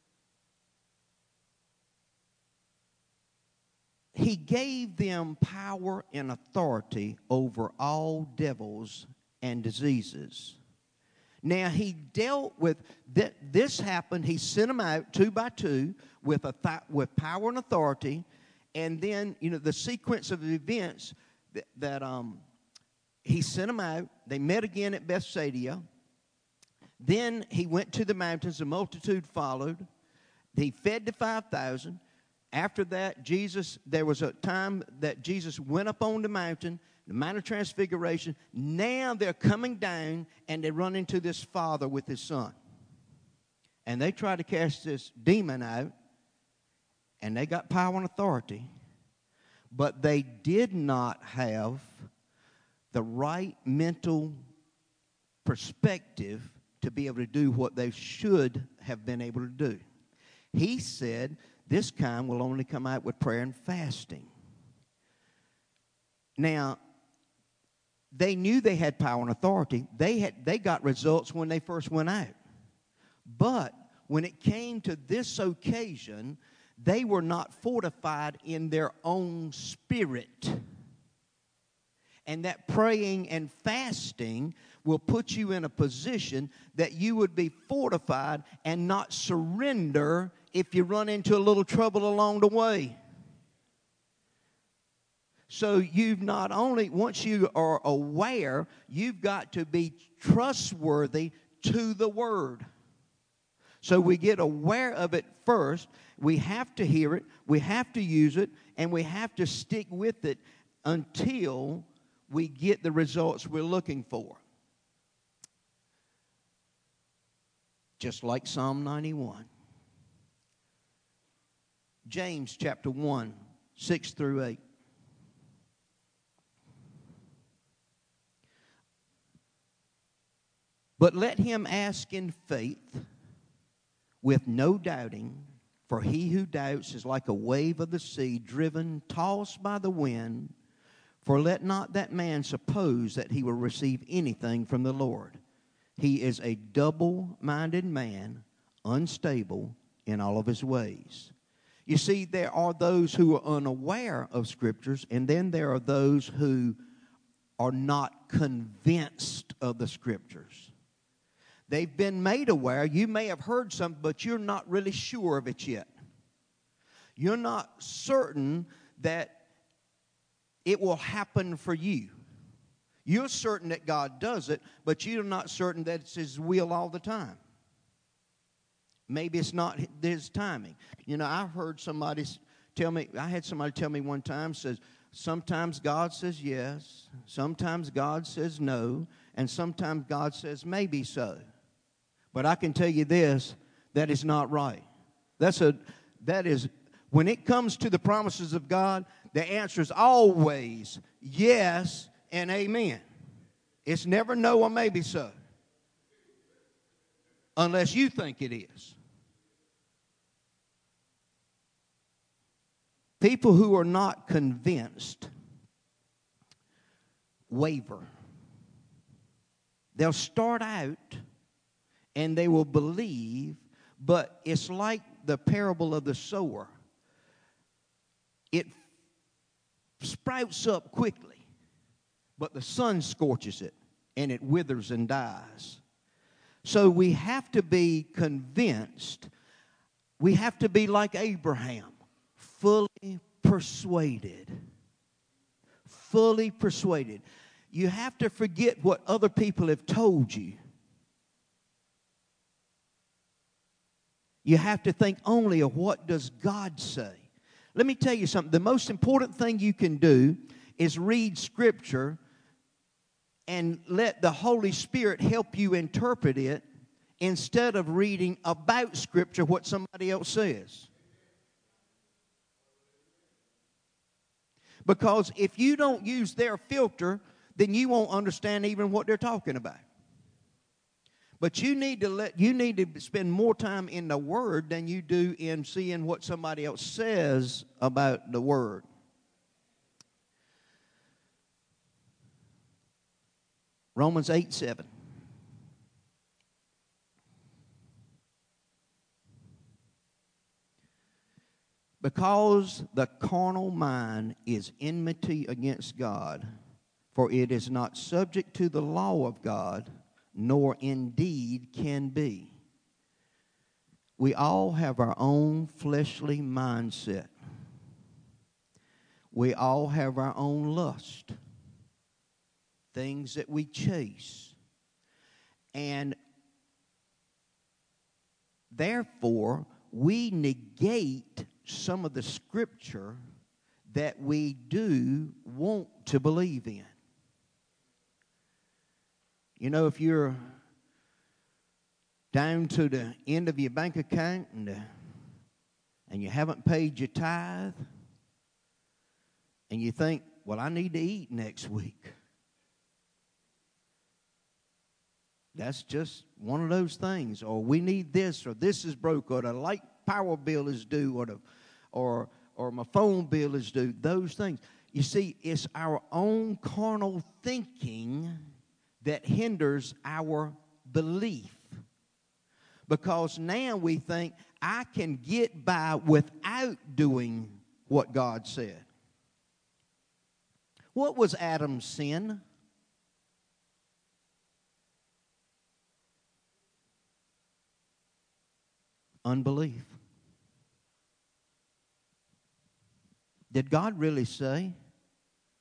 He gave them power and authority over all devils and diseases. Now, He dealt with, this happened, He sent them out 2 by 2 with power and authority. And then, the sequence of events that He sent them out. They met again at Bethsaida. Then He went to the mountains. The multitude followed. He fed the 5,000. After that, there was a time that Jesus went up on the mountain, the Mount of Transfiguration. Now they're coming down, and they run into this father with his son. And they try to cast this demon out, and they got power and authority. But they did not have the right mental perspective to be able to do what they should have been able to do. He said, this kind will only come out with prayer and fasting. Now, they knew they had power and authority. They got results when they first went out. But when it came to this occasion, they were not fortified in their own spirit. And that praying and fasting will put you in a position that you would be fortified and not surrender if you run into a little trouble along the way. So you've not only, once you are aware, you've got to be trustworthy to the Word. So we get aware of it first. We have to hear it, we have to use it, and we have to stick with it until we get the results we're looking for. Just like Psalm 91. James chapter 1, 6 through 8. But let him ask in faith, with no doubting, for he who doubts is like a wave of the sea, driven, tossed by the wind. For let not that man suppose that he will receive anything from the Lord. He is a double-minded man, unstable in all of his ways. You see, there are those who are unaware of Scriptures, and then there are those who are not convinced of the Scriptures. They've been made aware. You may have heard something, but you're not really sure of it yet. You're not certain that it will happen for you. You're certain that God does it, but you're not certain that it's His will all the time. Maybe it's not His timing. You know, I heard somebody tell me, I had somebody tell me one time, says, sometimes God says yes, sometimes God says no, and sometimes God says maybe so. But I can tell you this, that is not right. That is, when it comes to the promises of God, the answer is always yes and amen. It's never no or maybe so. Unless you think it is. People who are not convinced waver. They'll start out and they will believe, but it's like the parable of the sower. It sprouts up quickly, but the sun scorches it, and it withers and dies. So we have to be convinced. We have to be like Abraham, fully persuaded. Fully persuaded. You have to forget what other people have told you. You have to think only of what does God say. Let me tell you something. The most important thing you can do is read Scripture and let the Holy Spirit help you interpret it instead of reading about Scripture what somebody else says. Because if you don't use their filter, then you won't understand even what they're talking about. But you need to spend more time in the Word than you do in seeing what somebody else says about the Word. Romans 8:7. Because the carnal mind is enmity against God, for it is not subject to the law of God, nor indeed can be. We all have our own fleshly mindset. We all have our own lust, things that we chase. And therefore, we negate some of the Scripture that we do want to believe in. You know, if you're down to the end of your bank account and you haven't paid your tithe, and you think, well, I need to eat next week. That's just one of those things. Or we need this, or this is broke, or the light power bill is due, or my phone bill is due. Those things. You see, it's our own carnal thinking that hinders our belief. Because now we think, I can get by without doing what God said. What was Adam's sin? Unbelief. Did God really say?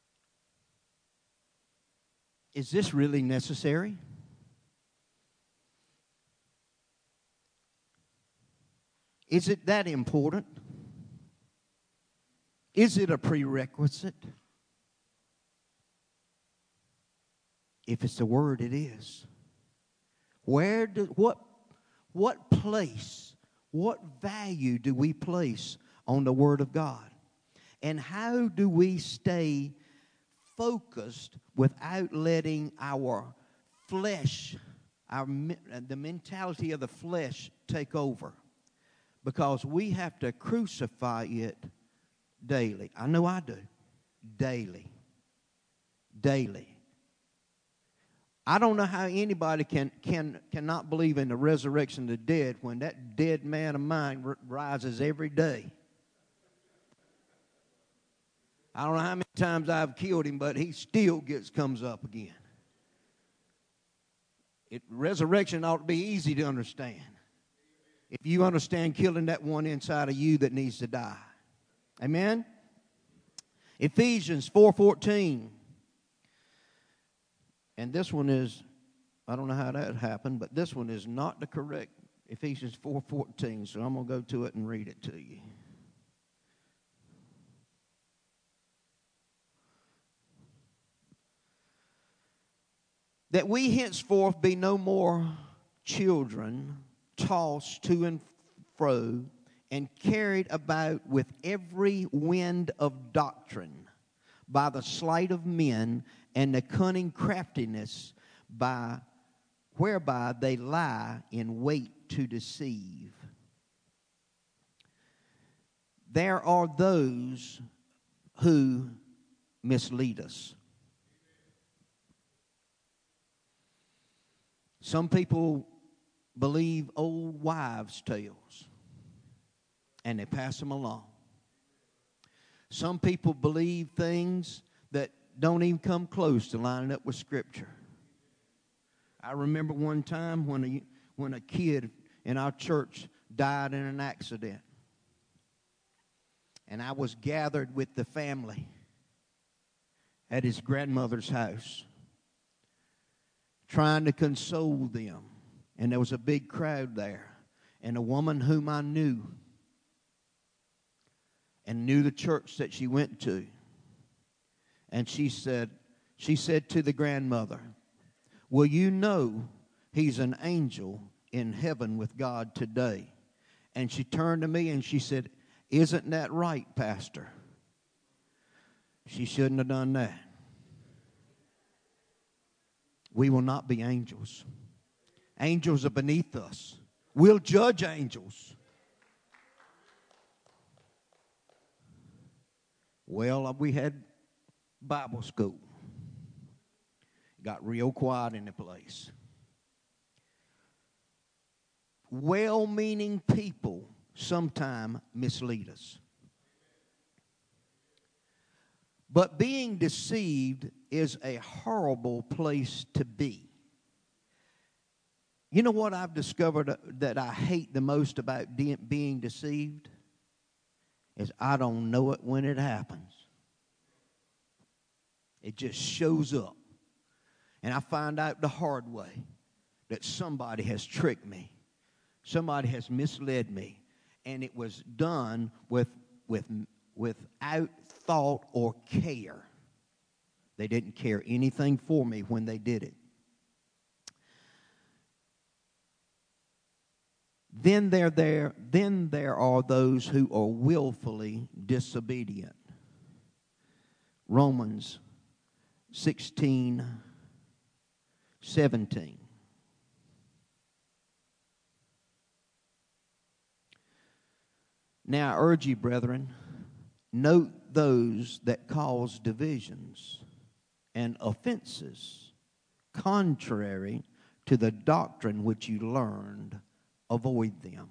Is this really necessary? Is it that important? Is it a prerequisite? If it's the Word, it is. What place, what value do we place on the Word of God? And how do we stay focused without letting our flesh, the mentality of the flesh take over? Because we have to crucify it daily. I know I do. Daily. I don't know how anybody cannot believe in the resurrection of the dead when that dead man of mine rises every day. I don't know how many times I've killed him, but he still comes up again. Resurrection ought to be easy to understand. If you understand killing that one inside of you that needs to die. Amen? Ephesians 4:14. And this one is, I don't know how that happened, but this one is not the correct Ephesians 4:14. So I'm going to go to it and read it to you. That we henceforth be no more children, tossed to and fro, and carried about with every wind of doctrine, by the sleight of men and the cunning craftiness whereby they lie in wait to deceive. There are those who mislead us. Some people believe old wives' tales, and they pass them along. Some people believe things that don't even come close to lining up with Scripture. I remember one time when a kid in our church died in an accident, and I was gathered with the family at his grandmother's house, trying to console them. And there was a big crowd there. And a woman whom I knew and knew the church that she went to. And she said to the grandmother, "Well, you know he's an angel in heaven with God today." And she turned to me and she said, "Isn't that right, Pastor?" She shouldn't have done that. We will not be angels. Angels are beneath us. We'll judge angels. Well, we had Bible school. It got real quiet in the place. Well-meaning people sometimes mislead us. But being deceived is a horrible place to be. You know what I've discovered that I hate the most about being deceived? Is I don't know it when it happens. It just shows up. And I find out the hard way that somebody has tricked me. Somebody has misled me. And it was done without thought or care. They didn't care anything for me when they did it. Then there are those who are willfully disobedient. Romans 16:17. Now I urge you, brethren, note those that cause divisions and offenses contrary to the doctrine which you learned. Avoid them.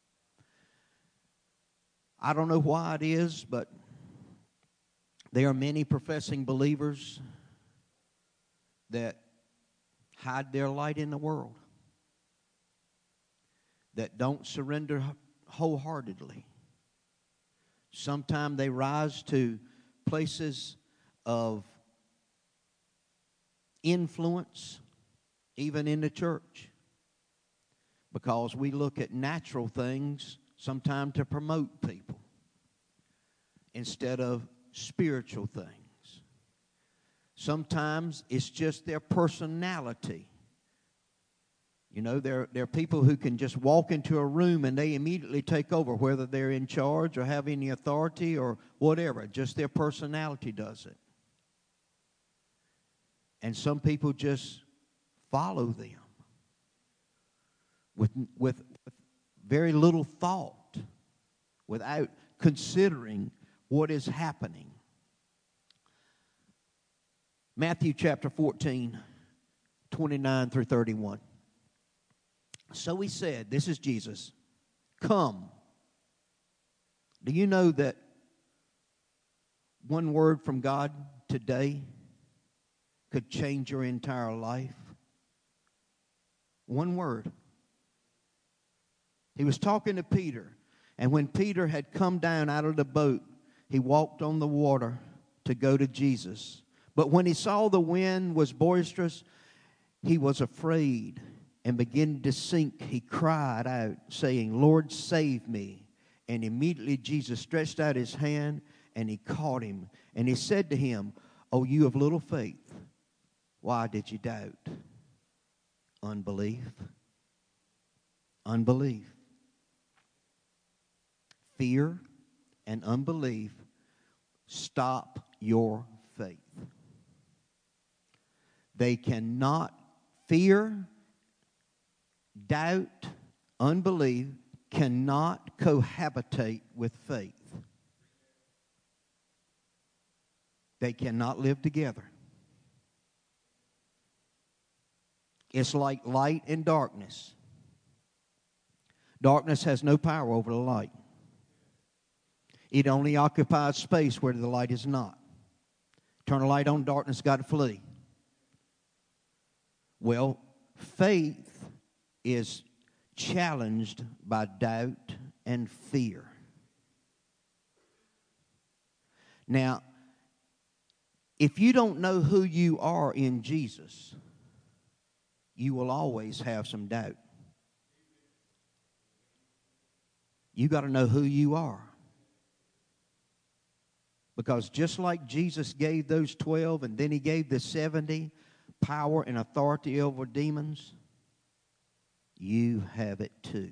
I don't know why it is, but there are many professing believers that hide their light in the world, that don't surrender wholeheartedly. Sometimes they rise to places of influence even in the church, because we look at natural things sometimes to promote people instead of spiritual things. Sometimes it's just their personality. You know, there are people who can just walk into a room and they immediately take over, whether they're in charge or have any authority or whatever. Just their personality does it. And some people just follow them with very little thought, without considering what is happening. Matthew chapter 14, 29 through 31. So he said, this is Jesus, come. Do you know that one word from God today could change your entire life? One word. He was talking to Peter, and when Peter had come down out of the boat, he walked on the water to go to Jesus. But when he saw the wind was boisterous, he was afraid and began to sink. He cried out, saying, Lord, save me. And immediately Jesus stretched out his hand, and he caught him. And he said to him, O you of little faith, why did you doubt? Unbelief. Unbelief. Fear and unbelief stop your faith. They cannot, fear, doubt, unbelief cannot cohabitate with faith. They cannot live together. It's like light and darkness. Darkness has no power over the light. It only occupies space where the light is not. Turn a light on, darkness got to flee. Well, faith is challenged by doubt and fear. Now, if you don't know who you are in Jesus, you will always have some doubt. You got to know who you are. Because just like Jesus gave those 12 and then he gave the 70 power and authority over demons, you have it too.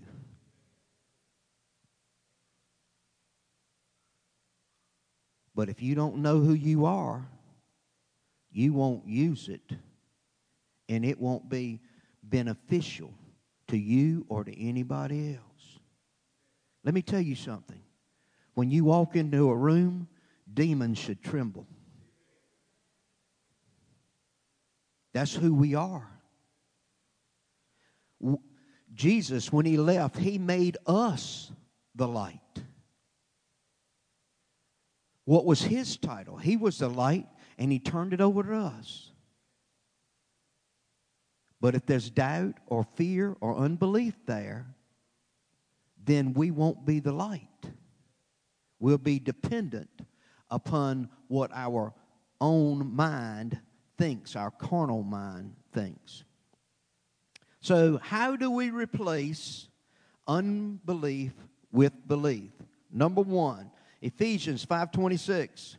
But if you don't know who you are, you won't use it, and it won't be beneficial to you or to anybody else. Let me tell you something. When you walk into a room, demons should tremble. That's who we are. Jesus, when he left, he made us the light. What was his title? He was the light, and he turned it over to us. But if there's doubt or fear or unbelief there, then we won't be the light. We'll be dependent upon what our own mind thinks, our carnal mind thinks. So how do we replace unbelief with belief? Number one, Ephesians 5:26.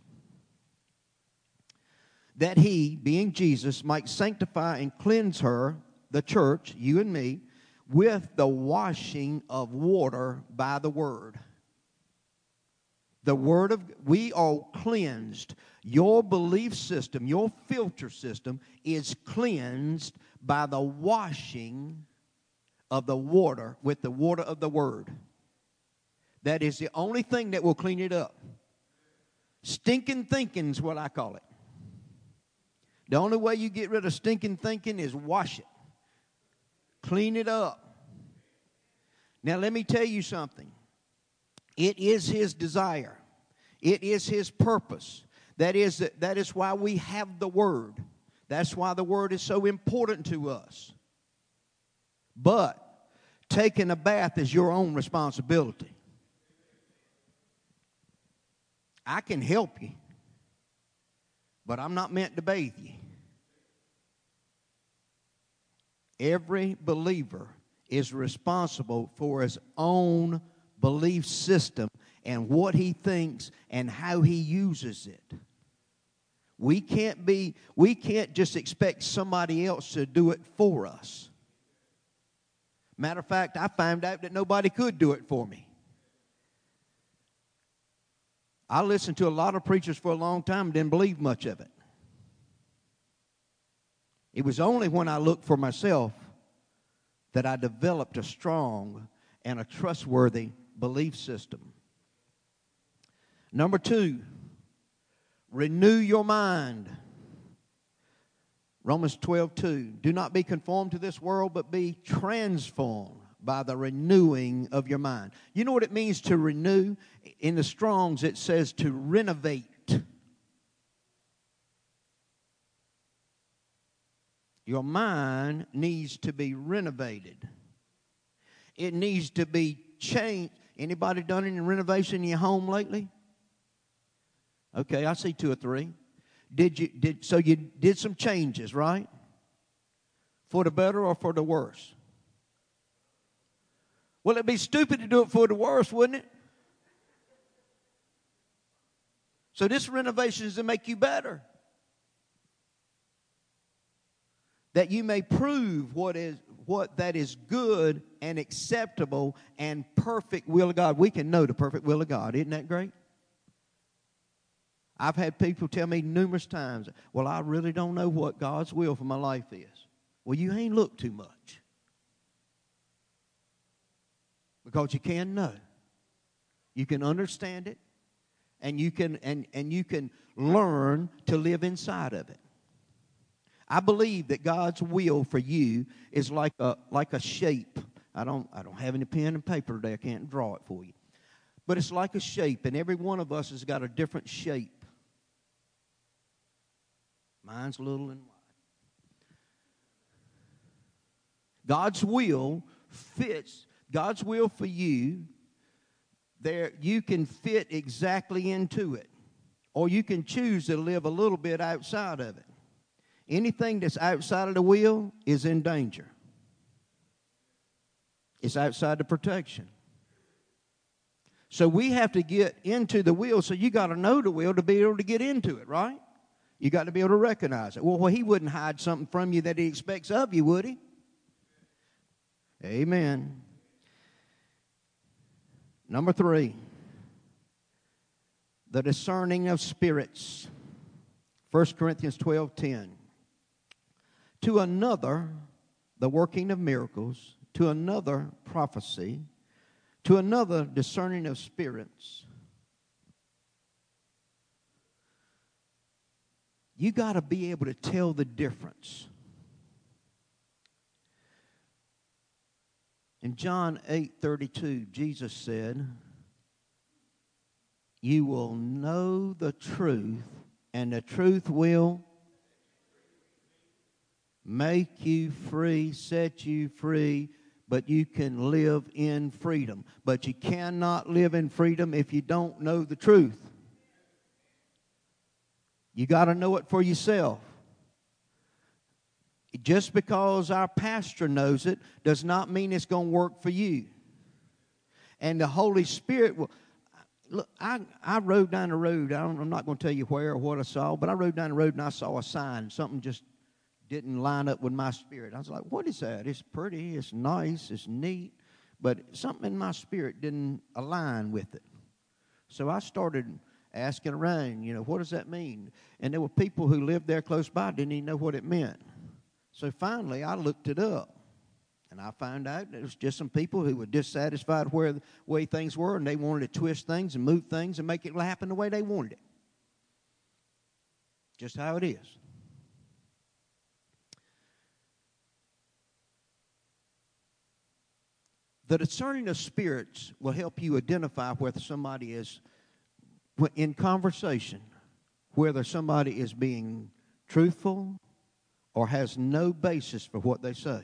That he, being Jesus, might sanctify and cleanse her, the church, you and me, with the washing of water by the word. The word of, we are cleansed. Your belief system, your filter system is cleansed by the washing of the water with the water of the word. That is the only thing that will clean it up. Stinking thinking is what I call it. The only way you get rid of stinking thinking is wash it. Clean it up. Now let me tell you something. It is his desire. It is his purpose. That is why we have the word. That's why the word is so important to us. But taking a bath is your own responsibility. I can help you, but I'm not meant to bathe you. Every believer is responsible for his own belief system and what he thinks and how he uses it. We can't just expect somebody else to do it for us. Matter of fact, I found out that nobody could do it for me. I listened to a lot of preachers for a long time and didn't believe much of it. It was only when I looked for myself that I developed a strong and a trustworthy belief system. Number 2, renew your mind. Romans 12:2. Do not be conformed to this world, but be transformed by the renewing of your mind. You know what it means to renew? In the Strong's, it says to renovate. Your mind needs to be renovated. It needs to be changed. Anybody done any renovation in your home lately? Okay, I see 2 or 3. So you did some changes, right? For the better or for the worse? Well, it'd be stupid to do it for the worse, wouldn't it? So this renovation is to make you better. That you may prove what that is good and acceptable and perfect will of God. We can know the perfect will of God. Isn't that great? I've had people tell me numerous times, well, I really don't know what God's will for my life is. Well, you ain't looked too much. Because you can know. You can understand it, and you can learn to live inside of it. I believe that God's will for you is like a shape. I don't have any pen and paper today. I can't draw it for you. But it's like a shape, and every one of us has got a different shape. Mine's little and wide. God's will fits. God's will for you, there you can fit exactly into it. Or you can choose to live a little bit outside of it. Anything that's outside of the will is in danger. It's outside the protection. So we have to get into the will. So you got to know the will to be able to get into it, right? You got to be able to recognize it. Well, he wouldn't hide something from you that he expects of you, would he? Amen. Number 3, the discerning of spirits. 1 Corinthians 12:10. To another, the working of miracles. To another, prophecy. To another, discerning of spirits. You got to be able to tell the difference. In John 8:32, Jesus said, you will know the truth, and the truth will make you free, set you free, but you can live in freedom. But you cannot live in freedom if you don't know the truth. You got to know it for yourself. Just because our pastor knows it does not mean it's going to work for you. And the Holy Spirit will. Look, I rode down the road. I'm not going to tell you where or what I saw, but I rode down the road and I saw a sign. Something just didn't line up with my spirit. I was like, what is that? It's pretty, it's nice, it's neat, but something in my spirit didn't align with it. So I started asking around, what does that mean? And there were people who lived there close by didn't even know what it meant. So finally, I looked it up, and I found out it was just some people who were dissatisfied where the way things were, and they wanted to twist things and move things and make it happen the way they wanted it. Just how it is. The discerning of spirits will help you identify whether somebody is, in conversation, whether somebody is being truthful or has no basis for what they say.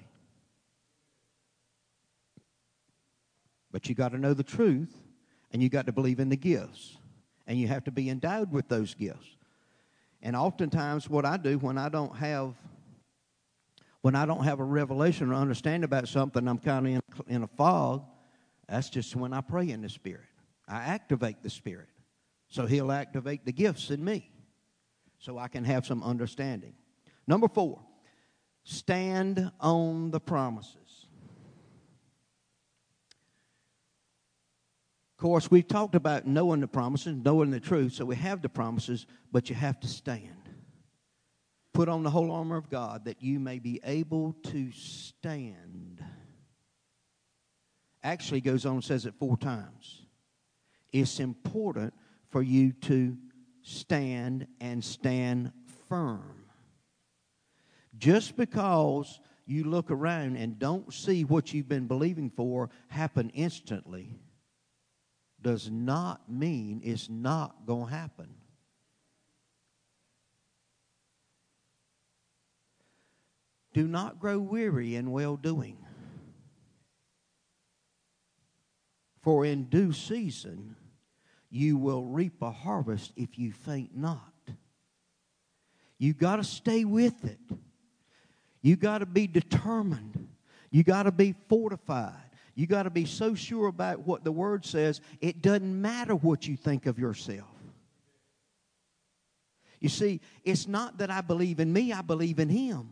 But you got to know the truth, and you got to believe in the gifts, and you have to be endowed with those gifts. And oftentimes what I do when I don't have When I don't have a revelation or understand about something, I'm kind of in a fog. That's just when I pray in the Spirit. I activate the Spirit. So He'll activate the gifts in me so I can have some understanding. Number 4, stand on the promises. Of course, we've talked about knowing the promises, knowing the truth, so we have the promises, but you have to stand. Put on the whole armor of God that you may be able to stand. Actually goes on and says it 4 times. It's important for you to stand and stand firm. Just because you look around and don't see what you've been believing for happen instantly does not mean it's not going to happen. Do not grow weary in well-doing. For in due season you will reap a harvest if you faint not. You got to stay with it. You got to be determined. You got to be fortified. You got to be so sure about what the Word says, it doesn't matter what you think of yourself. You see, it's not that I believe in me, I believe in Him.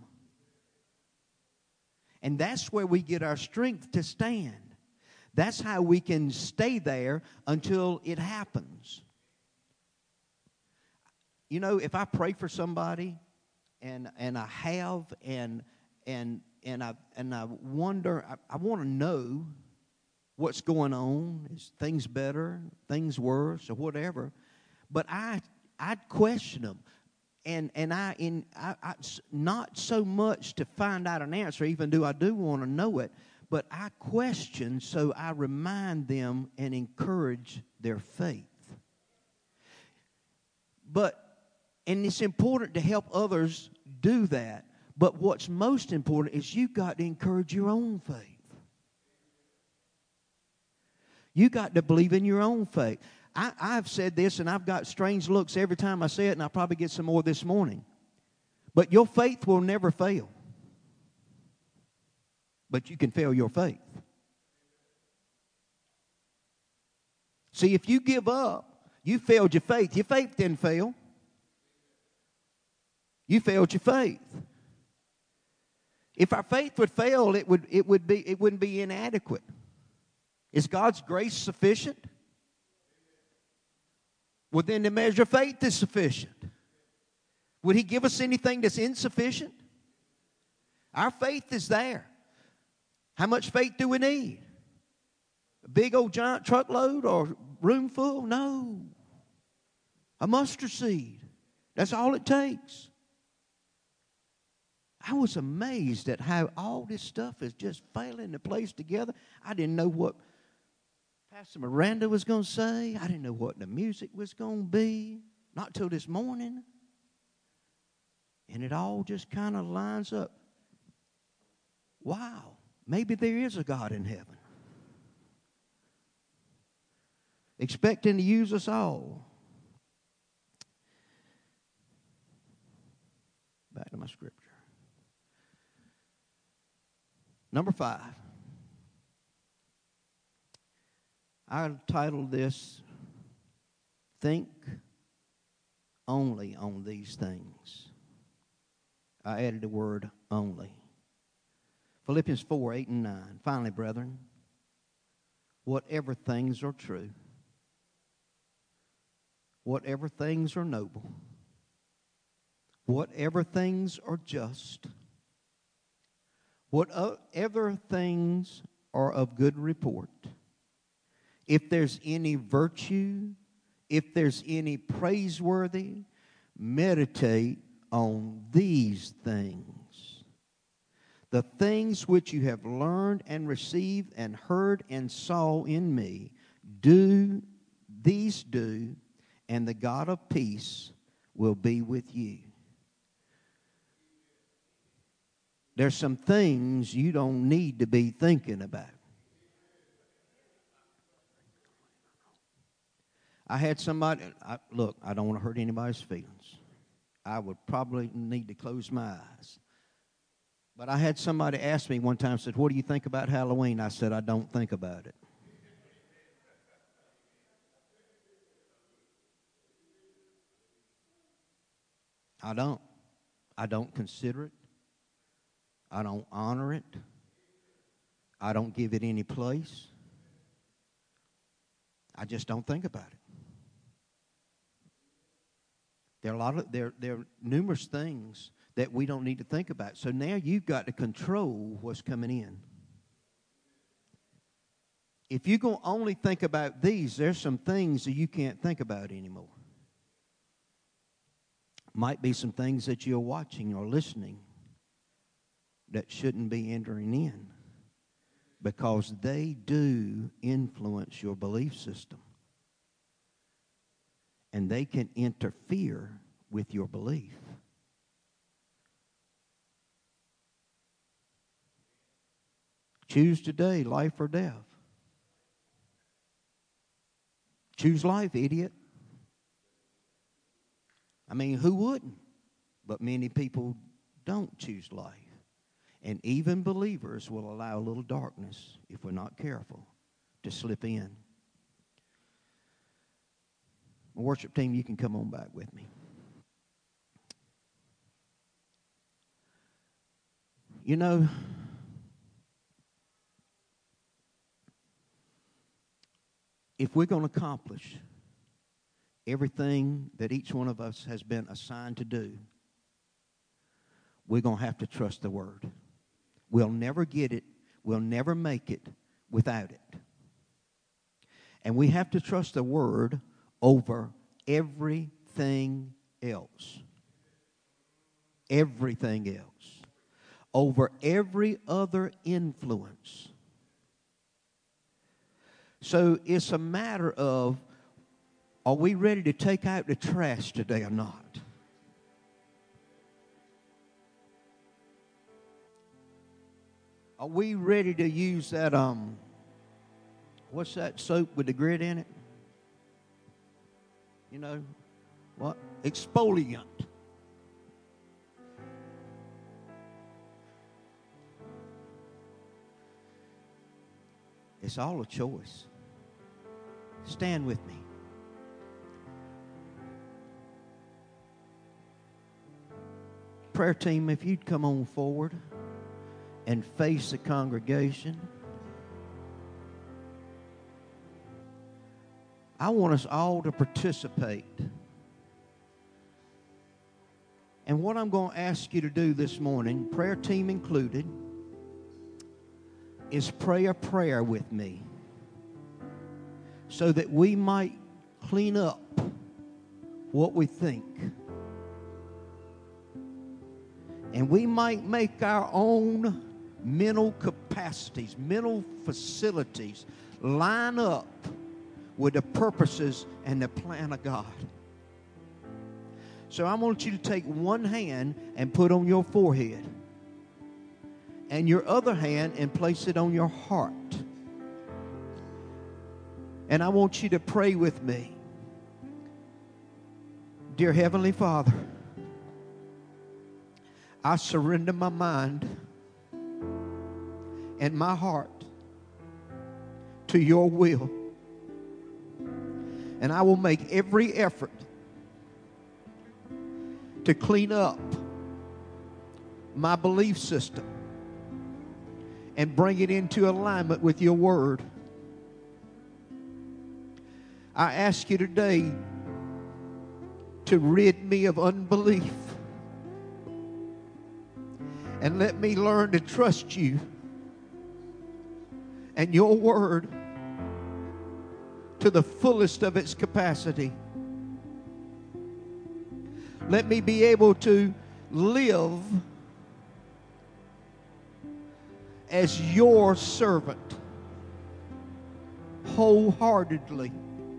And that's where we get our strength to stand. That's how we can stay there until it happens. You know, if I pray for somebody and I have and I wonder, I want to know what's going on. Is things better, things worse, or whatever? But I'd question them. And I not so much to find out an answer, even though I do want to know it, but I question so I remind them and encourage their faith. And it's important to help others do that, but what's most important is you've got to encourage your own faith. You got to believe in your own faith. I've said this, and I've got strange looks every time I say it, and I'll probably get some more this morning. But your faith will never fail. But you can fail your faith. See, if you give up, you failed your faith. Your faith didn't fail. You failed your faith. If our faith would fail, it wouldn't be inadequate. Is God's grace sufficient? Well, then the measure of faith is sufficient. Would He give us anything that's insufficient? Our faith is there. How much faith do we need? A big old giant truckload or room full? No. A mustard seed. That's all it takes. I was amazed at how all this stuff is just falling into place together. I didn't know what Pastor Miranda was going to say. I didn't know what the music was going to be. Not till this morning. And it all just kind of lines up. Wow. Maybe there is a God in heaven. Expecting to use us all. Back to my scripture. Number 5. I titled this, Think Only on These Things. I added the word only. Philippians 4, 8 and 9. Finally, brethren, whatever things are true, whatever things are noble, whatever things are just, whatever things are of good report, if there's any virtue, if there's any praiseworthy, meditate on these things. The things which you have learned and received and heard and saw in me, do, and the God of peace will be with you. There's some things you don't need to be thinking about. I had somebody, look, I don't want to hurt anybody's feelings. I would probably need to close my eyes. But I had somebody ask me one time, said, what do you think about Halloween? I said, I don't think about it. I don't. I don't consider it. I don't honor it. I don't give it any place. I just don't think about it. There are numerous things that we don't need to think about. So now you've got to control what's coming in. If you're going to only think about these, there's some things that you can't think about anymore. Might be some things that you're watching or listening that shouldn't be entering in, because they do influence your belief system. And they can interfere with your belief. Choose today, life or death. Choose life, idiot. I mean, who wouldn't? But many people don't choose life. And even believers will allow a little darkness, if we're not careful, to slip in. My worship team, you can come on back with me. You know, if we're going to accomplish everything that each one of us has been assigned to do, we're going to have to trust the Word. We'll never get it. We'll never make it without it. And we have to trust the Word over everything else. Everything else. Over every other influence. So it's a matter of, are we ready to take out the trash today or not? Are we ready to use that, what's that soap with the grit in it? You know, what? Exfoliant. It's all a choice. Stand with me. Prayer team, if you'd come on forward and face the congregation. I want us all to participate. And what I'm going to ask you to do this morning, prayer team included, is pray a prayer with me so that we might clean up what we think. And we might make our own mental capacities, mental facilities line up with the purposes and the plan of God. So I want you to take one hand and put on your forehead, and your other hand and place it on your heart. And I want you to pray with me. Dear Heavenly Father, I surrender my mind and my heart to your will. And I will make every effort to clean up my belief system and bring it into alignment with your word. I ask you today to rid me of unbelief and let me learn to trust you and your word to the fullest of its capacity. Let me be able to live as your servant wholeheartedly.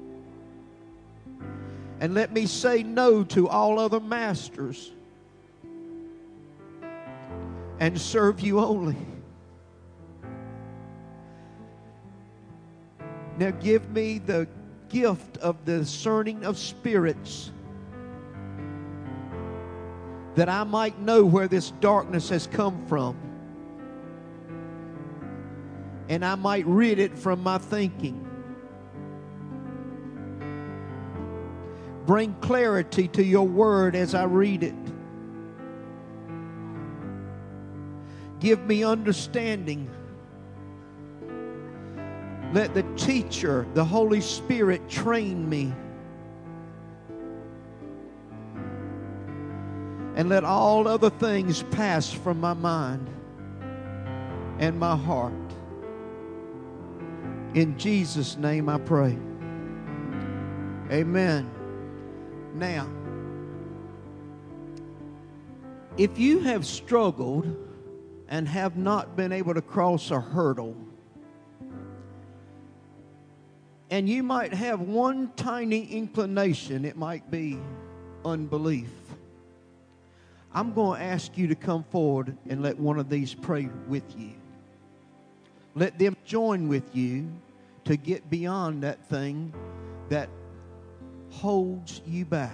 And let me say no to all other masters and serve you only. Now give me the gift of the discerning of spirits, that I might know where this darkness has come from and I might rid it from my thinking. Bring clarity to your word as I read it. Give me understanding. Let the teacher, the Holy Spirit, train me. And let all other things pass from my mind and my heart. In Jesus' name I pray. Amen. Now, if you have struggled and have not been able to cross a hurdle, and you might have one tiny inclination, it might be unbelief. I'm going to ask you to come forward and let one of these pray with you. Let them join with you to get beyond that thing that holds you back.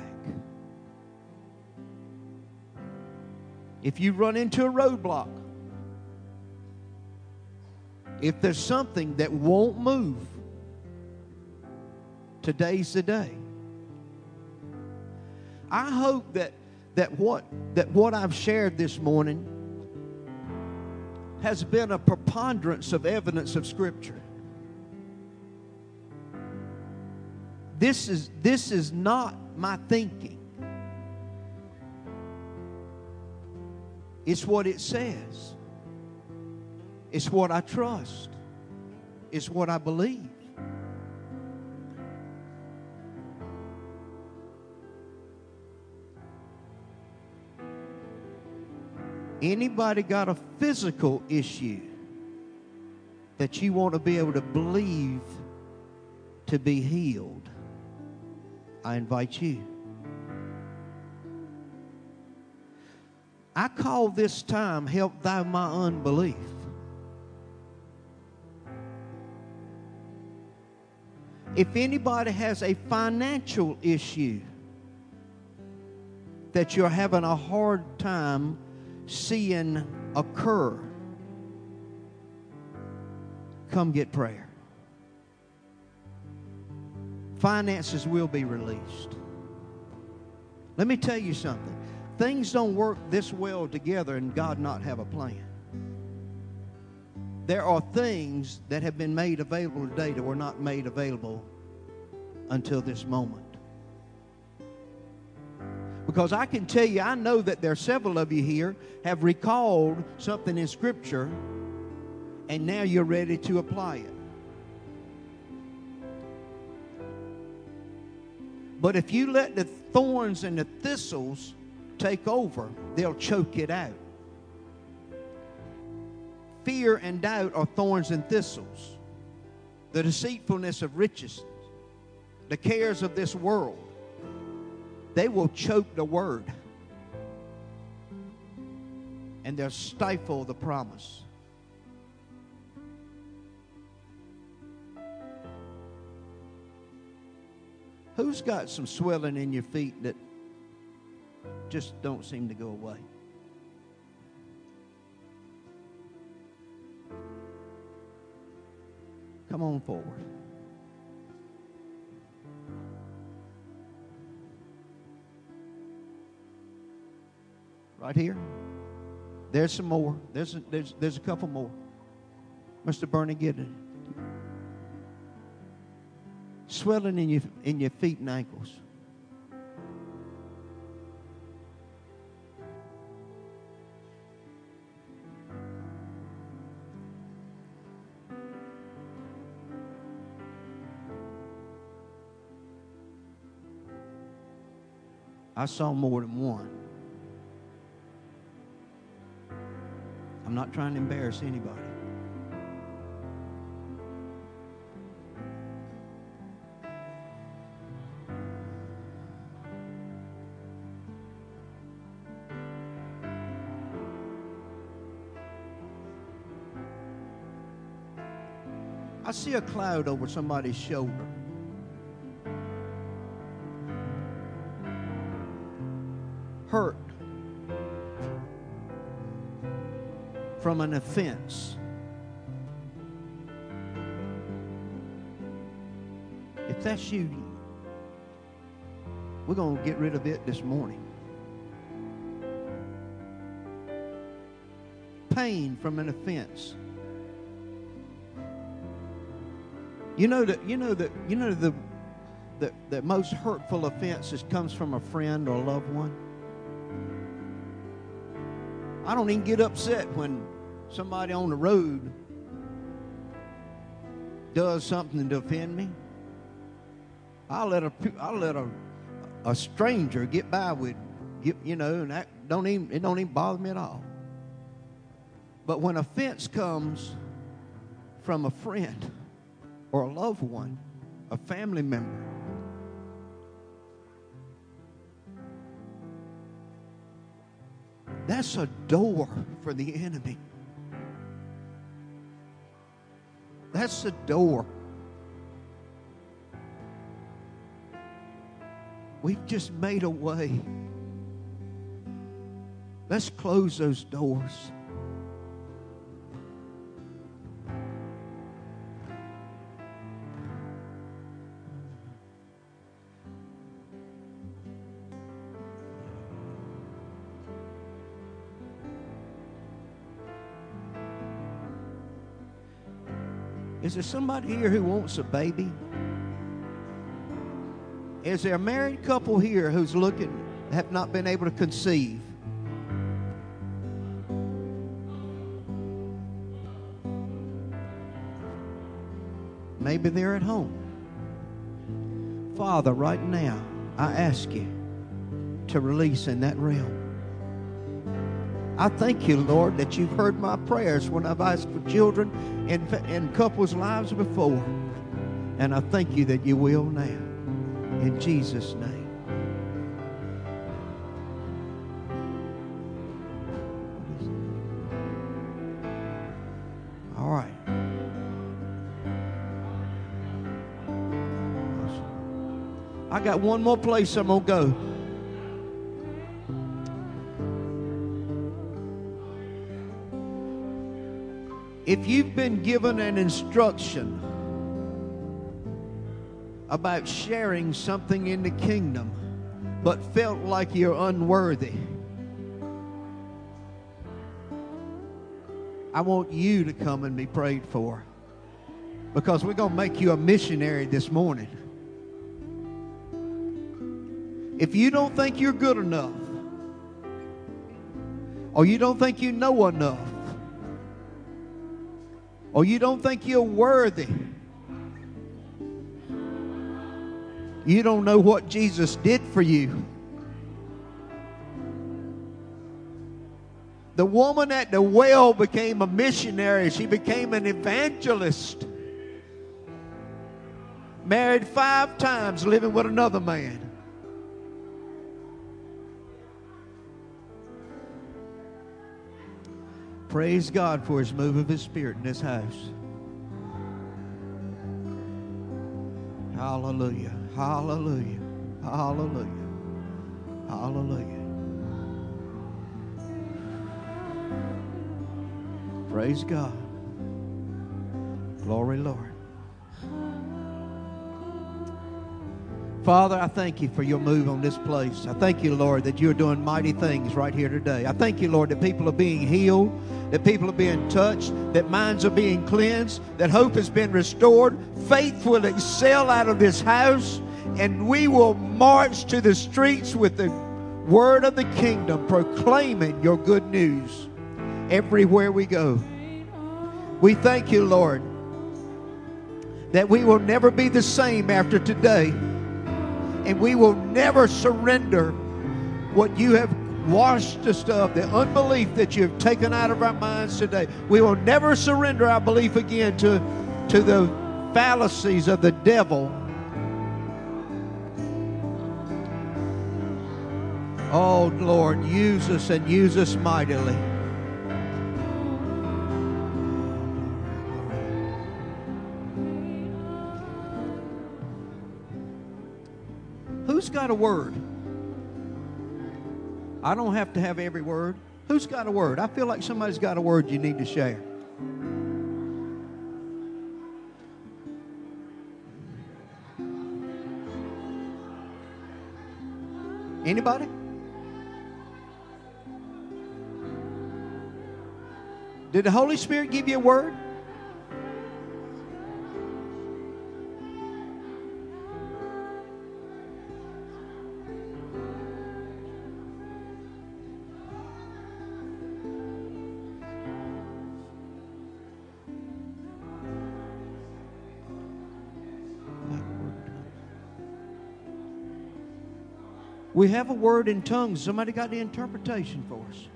If you run into a roadblock, if there's something that won't move, today's the day. I hope that what I've shared this morning has been a preponderance of evidence of Scripture. This is not my thinking. It's what it says. It's what I trust. It's what I believe. Anybody got a physical issue that you want to be able to believe to be healed? I invite you. I call this time, help thou my unbelief. If anybody has a financial issue that you're having a hard time seeing occur, come get prayer. Finances will be released. Let me tell you something. Things don't work this well together and God not have a plan. There are things that have been made available today that were not made available until this moment. Because I can tell you, I know that there are several of you here have recalled something in Scripture and now you're ready to apply it. But if you let the thorns and the thistles take over, they'll choke it out. Fear and doubt are thorns and thistles. The deceitfulness of riches, the cares of this world, they will choke the word. And they'll stifle the promise. Who's got some swelling in your feet that just don't seem to go away? Come on forward. Right here. There's some more. There's a couple more. Mr. Bernie, get it. Swelling in your feet and ankles. I saw more than one. I'm not trying to embarrass anybody. I see a cloud over somebody's shoulder. Hurt from an offense. if that's you, we're going to get rid of it this morning. Pain from an offense. You know the most hurtful offenses comes from a friend or a loved one. I don't even get upset when somebody on the road does something to offend me. I'll let a stranger get by with, and that it don't even bother me at all. But when offense comes from a friend or a loved one, a family member, that's a door for the enemy. That's a door. We've just made a way. Let's close those doors. Is there somebody here who wants a baby? Is there a married couple here who's have not been able to conceive? Maybe they're at home. Father, right now, I ask you to release in that realm. I thank you, Lord, that you've heard my prayers when I've asked for children in couples' lives before. And I thank you that you will now. In Jesus' name. All right. I got one more place I'm going to go. If you've been given an instruction about sharing something in the kingdom, but felt like you're unworthy, I want you to come and be prayed for, because we're going to make you a missionary this morning. If you don't think you're good enough, or you don't think you know enough, or you don't think you're worthy, you don't know what Jesus did for you. The woman at the well became a missionary. She became an evangelist. Married 5 times, living with another man. Praise God for His move of His Spirit in this house. Hallelujah. Hallelujah. Hallelujah. Hallelujah. Praise God. Glory, Lord. Father, I thank you for your move on this place. I thank you, Lord, that you're doing mighty things right here today. I thank you, Lord, that people are being healed, that people are being touched, that minds are being cleansed, that hope has been restored. Faith will excel out of this house, and we will march to the streets with the word of the kingdom, proclaiming your good news everywhere we go. We thank you, Lord, that we will never be the same after today. And we will never surrender what you have washed us of, the unbelief that you have taken out of our minds today. We will never surrender our belief again to the fallacies of the devil. Oh, Lord, use us and use us mightily. Who's got a word? I don't have to have every word. Who's got a word? I feel like somebody's got a word you need to share. Anybody? Did the Holy Spirit give you a word? We have a word in tongues. Somebody got the interpretation for us?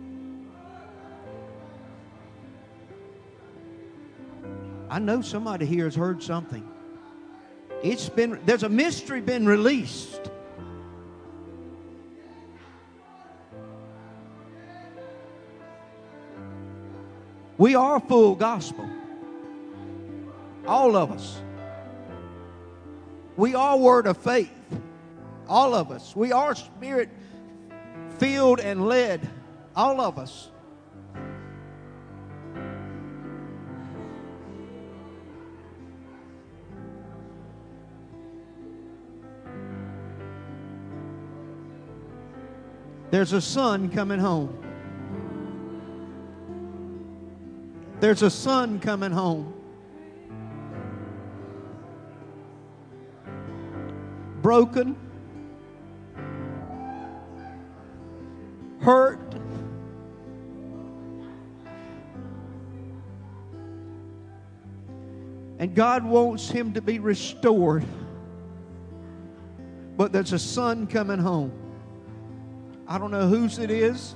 I know somebody here has heard something. There's a mystery been released. We are full gospel. All of us. We are word of faith. All of us. We are spirit filled and led. All of us. There's a son coming home. There's a son coming home. Broken. Hurt. And God wants him to be restored. But there's a son coming home. I don't know whose it is.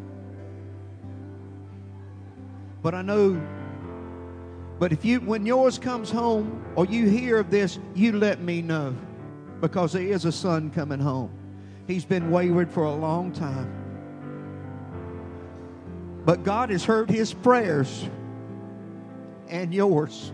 But I know. But when yours comes home or you hear of this, you let me know. Because there is a son coming home. He's been wayward for a long time. But God has heard his prayers and yours.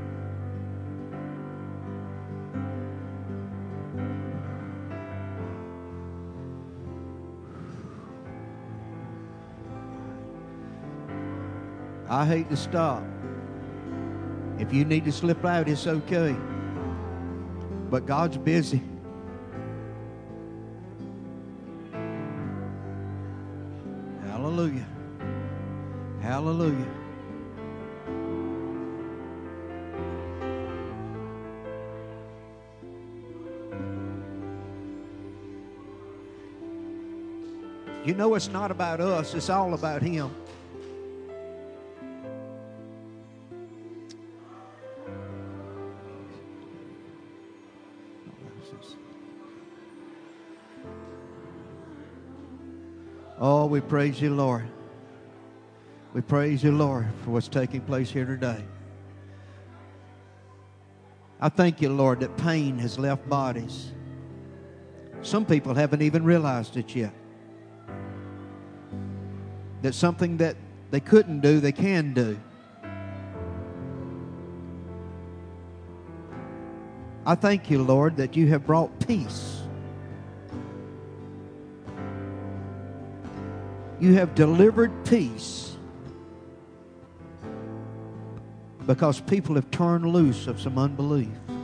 I hate to stop. If you need to slip out, it's okay. But God's busy. Hallelujah. Hallelujah. You know it's not about us, it's all about him. Oh, we praise you, Lord. We praise you, Lord, for what's taking place here today. I thank you, Lord, that pain has left bodies. Some people haven't even realized it yet. That something that they couldn't do, they can do. I thank you, Lord, that you have brought peace. You have delivered peace because people have turned loose of some unbelief.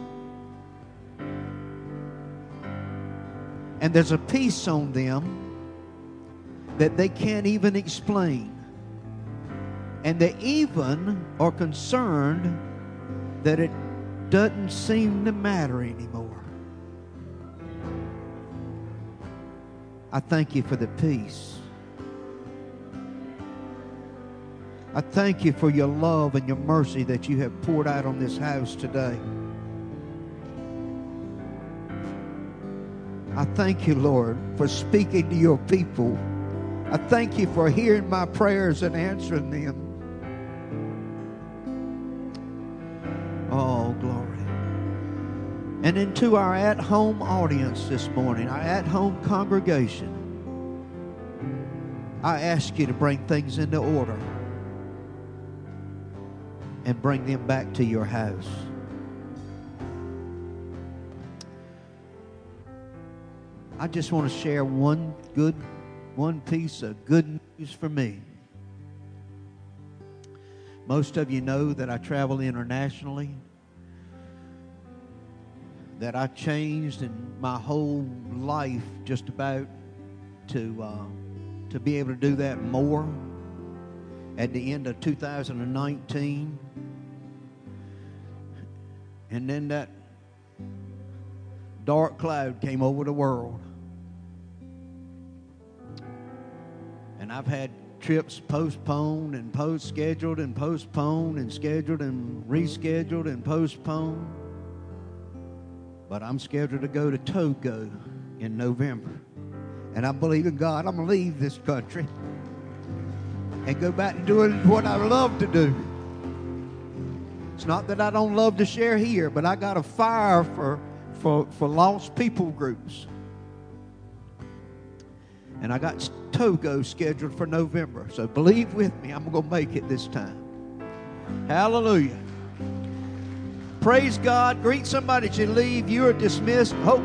And there's a peace on them that they can't even explain. And they even are concerned that it doesn't seem to matter anymore. I thank you for the peace. I thank you for your love and your mercy that you have poured out on this house today. I thank you, Lord, for speaking to your people. I thank you for hearing my prayers and answering them. Oh, glory. And into our at-home audience this morning, our at-home congregation, I ask you to bring things into order and bring them back to your house. I just want to share one piece of good news for me. Most of you know that I travel internationally. that I changed in my whole life just about to be able to do that more at the end of 2019. And then that dark cloud came over the world. And I've had trips postponed and scheduled and postponed and scheduled and rescheduled and postponed. But I'm scheduled to go to Togo in November. And I believe in God. I'm going to leave this country and go back to doing what I love to do. It's not that I don't love to share here, but I got a fire for lost people groups. And I got Togo scheduled for November. So believe with me, I'm going to make it this time. Hallelujah. Praise God. Greet somebody as you leave. You are dismissed. Hope.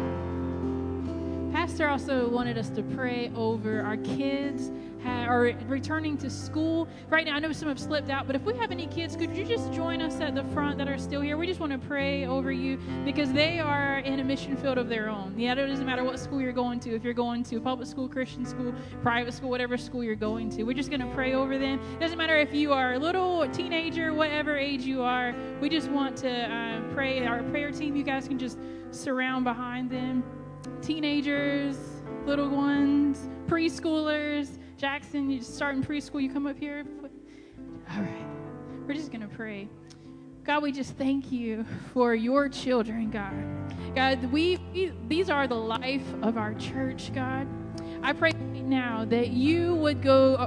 Pastor also wanted us to pray over our kids are returning to school. Right now, I know some have slipped out, but if we have any kids, could you just join us at the front that are still here? We just want to pray over you because they are in a mission field of their own. Yeah, it doesn't matter what school you're going to. If you're going to public school, Christian school, private school, whatever school you're going to, we're just going to pray over them. It doesn't matter if you are a little, a teenager, whatever age you are. We just want to pray. Our prayer team, you guys can just surround behind them. Teenagers, little ones, preschoolers. Jackson, you start in preschool, you come up here. All right. We're just going to pray. God, we just thank you for your children, God. God, these are the life of our church, God. I pray right now that you would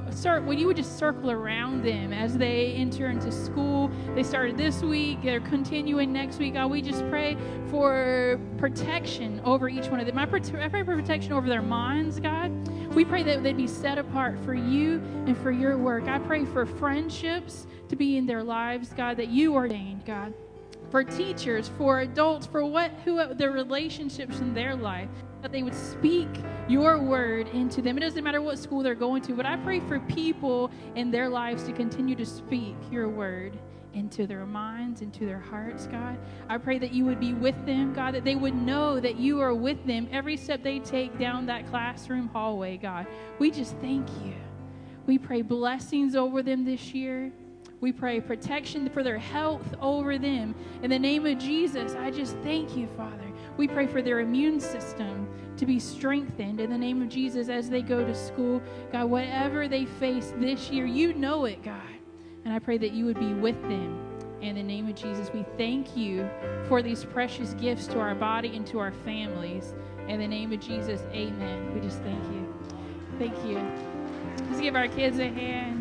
you would just circle around them as they enter into school. They started this week. They're continuing next week. God, we just pray for protection over each one of them. I pray for protection over their minds, God. We pray that they'd be set apart for you and for your work. I pray for friendships to be in their lives, God, that you ordained, God. For teachers, for adults, for who their relationships in their life, that they would speak your word into them. It doesn't matter what school they're going to, but I pray for people in their lives to continue to speak your word into their minds, into their hearts, God. I pray that you would be with them, God, that they would know that you are with them every step they take down that classroom hallway, God. We just thank you. We pray blessings over them this year. We pray protection for their health over them. In the name of Jesus, I just thank you, Father. We pray for their immune system to be strengthened in the name of Jesus as they go to school. God, whatever they face this year, you know it, God. And I pray that you would be with them. In the name of Jesus, we thank you for these precious gifts to our body and to our families. In the name of Jesus, amen. We just thank you. Thank you. Let's give our kids a hand.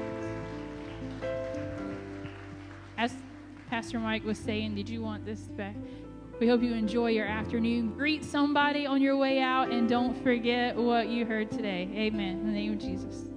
As Pastor Mike was saying, did you want this back? We hope you enjoy your afternoon. Greet somebody on your way out, and don't forget what you heard today. Amen. In the name of Jesus.